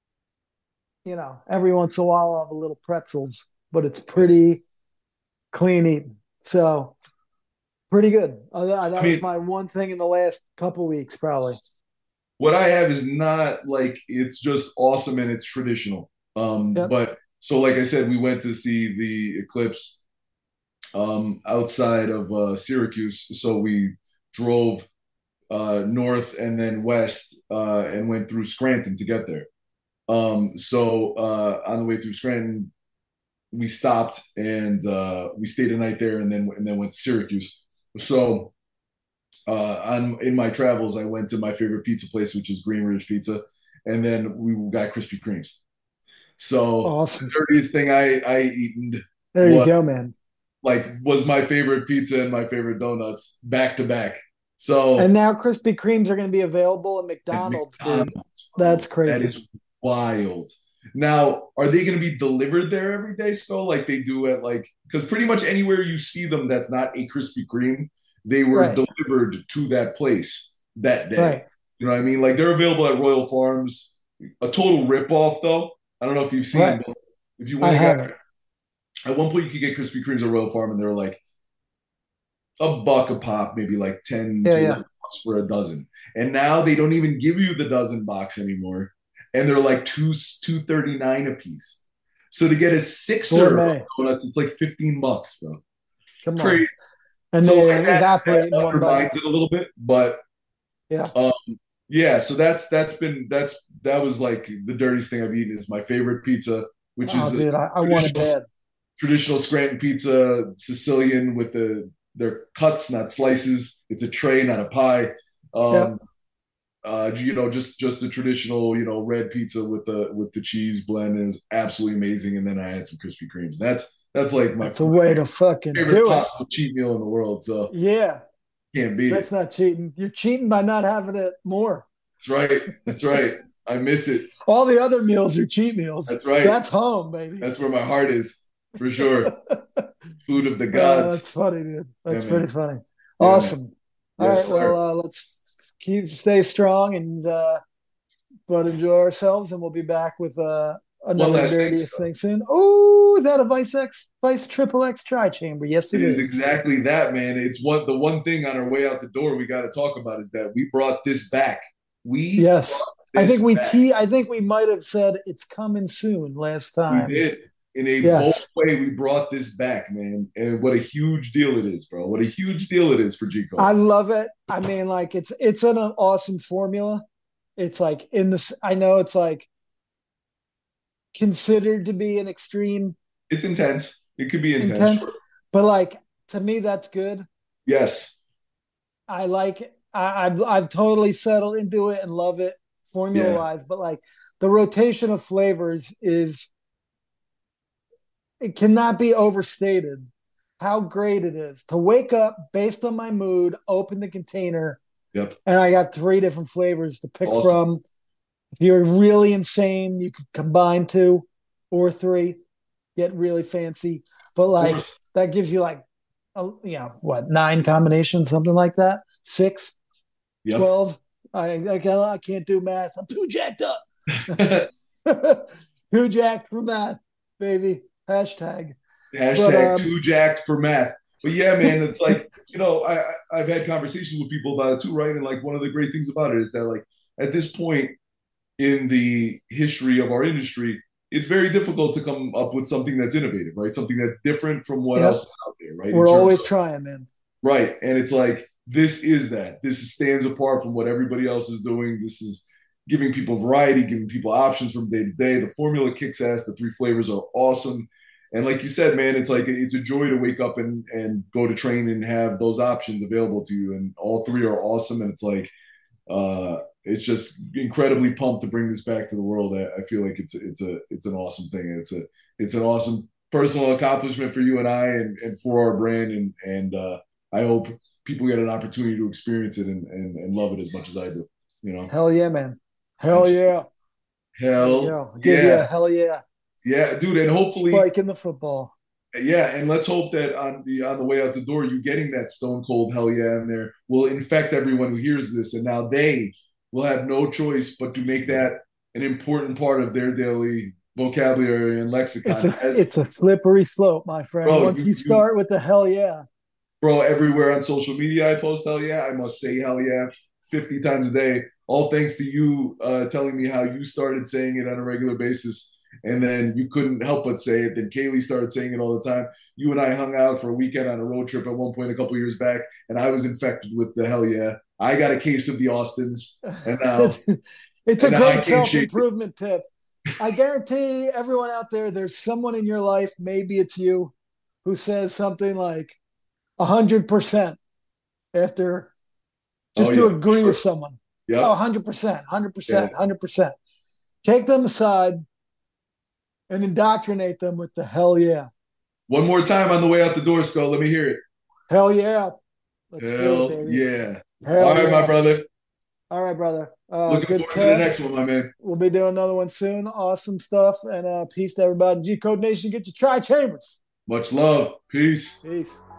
you know, every once in a while I'll have a little pretzels, but it's Yeah. pretty clean eating. So pretty good. Uh, that I that was mean, my one thing in the last couple weeks, probably. what I have is not like it's just awesome and it's traditional. Um, Yep. but so like I said, we went to see the eclipse um outside of uh Syracuse. So we drove uh north and then west uh and went through Scranton to get there. Um, so uh on the way through Scranton, we stopped and uh we stayed a night there and then and then went to Syracuse. So uh, on in my travels, I went to my favorite pizza place, which is Green Ridge Pizza, and then we got Krispy Kremes. So the Awesome. dirtiest thing I I eaten There you was go, man. like was my favorite pizza and my favorite donuts back to back. So And now Krispy Kremes are going to be available at at McDonald's, dude. McDonald's, That's bro, that crazy. is wild. Now, are they going to be delivered there every day still, like they do at like? Because pretty much anywhere you see them, that's not a Krispy Kreme, they were Right. delivered to that place that day. Right. You know what I mean? Like they're available at Royal Farms. A total ripoff, though. I don't know if you've seen Right. them, but if you I went and got haven't. at one point you could get Krispy Kremes at Royal Farm, and they were like a buck a pop, maybe like ten Yeah, to yeah. eleven bucks for a dozen. And now they don't even give you the dozen box anymore. And they're like two two thirty nine a piece. So to get a sixer of Gourmet. donuts, it's like fifteen bucks, bro. Come on. Crazy. And So they like that, that evaporate in one bite. undermines it a little bit, but Yeah. um, yeah. So that's that's been that's that was like the dirtiest thing I've eaten is my favorite pizza, which Oh, is a dude, I, I want it traditional bad. traditional Scranton pizza, Sicilian with the their cuts, not slices. It's a tray, not a pie. Yep. Um, uh, you know, just just the traditional, you know, red pizza with the with the cheese blend is absolutely amazing. And then I had some Krispy Kremes. That's that's like my, That's a way to fucking favorite do it. possible cheat meal in the world. So Yeah. can't beat it. That's not cheating. You're cheating by not having it more. That's right. That's right. I miss it. All the other meals are cheat meals. That's right. That's home, baby. That's where my heart is for sure. Food of the Uh, gods. that's funny, dude. That's Yeah, pretty man. funny. Yeah, man. Awesome. All Yes, right. sir. Well, uh, let's keep stay strong and uh, but enjoy ourselves, and we'll be back with uh, another last thing, dirtiest Scott. thing soon. Oh, is that a Vice X Vice Triple X Tri Chamber? Yes, It it is is. exactly that, man. It's what the one thing on our way out the door we got to talk about is that we brought this back. We Yes, brought I this think we back. te- I think we might have said it's coming soon last We time. did. In a Yes. bold way, we brought this back, man. And what a huge deal it is, bro. What a huge deal it is for G I Code. love it. I mean, like it's it's an awesome formula. It's like in this. I know it's like considered to be an extreme It's intense. It could be intense. intense, Sure. but like to me, that's good. Yes. I like it. I, I've I've totally settled into it and love it formula Yeah. wise. But like the rotation of flavors is it cannot be overstated how great it is to wake up based on my mood, open the container, Yep. and I got three different flavors to pick Awesome. from. If you're really insane, you could combine two or three, get really fancy. But Of like course. that gives you like, a, you know, what, nine combinations, something like that? Six, Yep. twelve? I, I, can't, I can't do math. I'm too jacked up. Too jacked for math, baby. Hashtag. Hashtag But, um, too jacked for math. But yeah, man, it's like, you know, I, I- I've had conversations with people about it too, right? And like one of the great things about it is that like at this point in the history of our industry, it's very difficult to come up with something that's innovative, right? Something that's different from what Yep. else is out there, right? In We're terms always of- trying, man. right. And it's like, this is that. This stands apart from what everybody else is doing. This is giving people variety, giving people options from day to day. The formula kicks ass. The three flavors are awesome. And like you said, man, it's like it's a joy to wake up and, and go to train and have those options available to you. And all three are awesome. And it's like, uh, it's just incredibly pumped to bring this back to the world. I, I feel like it's a, it's a it's an awesome thing. And it's a it's an awesome personal accomplishment for you and I and, and for our brand. And and uh, I hope people get an opportunity to experience it and, and, and love it as much as I do. You know, Hell yeah, man. Hell yeah. There you Hell go. Give you a yeah. hell yeah. Yeah, dude. And hopefully, Spike in the football. yeah, and let's hope that on the on the way out the door, you getting that stone cold hell yeah in there will infect everyone who hears this, and now they will have no choice but to make that an important part of their daily vocabulary and It's lexicon. a As, it's a slippery slope, my friend. bro, Once you you you start with the hell yeah, bro, everywhere on social media I post hell yeah. I must say hell yeah fifty times a day. All thanks to you uh, telling me how you started saying it on a regular basis. And then you couldn't help but say it. Then Kaylee started saying it all the time. You and I hung out for a weekend on a road trip at one point a couple years back, and I was infected with the hell yeah. I got a case of the Austins, and now it's a and now I great can't self shake it. improvement tip. I guarantee everyone out there, there's someone in your life, maybe it's you, who says something like a hundred percent after Oh just to yeah, agree with sure. someone. Oh, Yep. one hundred percent, one hundred Yeah. percent, one hundred percent. Take them aside and indoctrinate them with the hell yeah. One more time on the way out the door, Skull. Let me hear it. Hell yeah. Let's do it, Hell baby. yeah. Hell All right, my yeah. brother. All right, brother. Uh, Looking good forward to the cast. next one, my man. We'll be doing another one soon. Awesome stuff. And uh, peace to everybody. G Code Nation, get your tri chambers. Much love. Peace. Peace.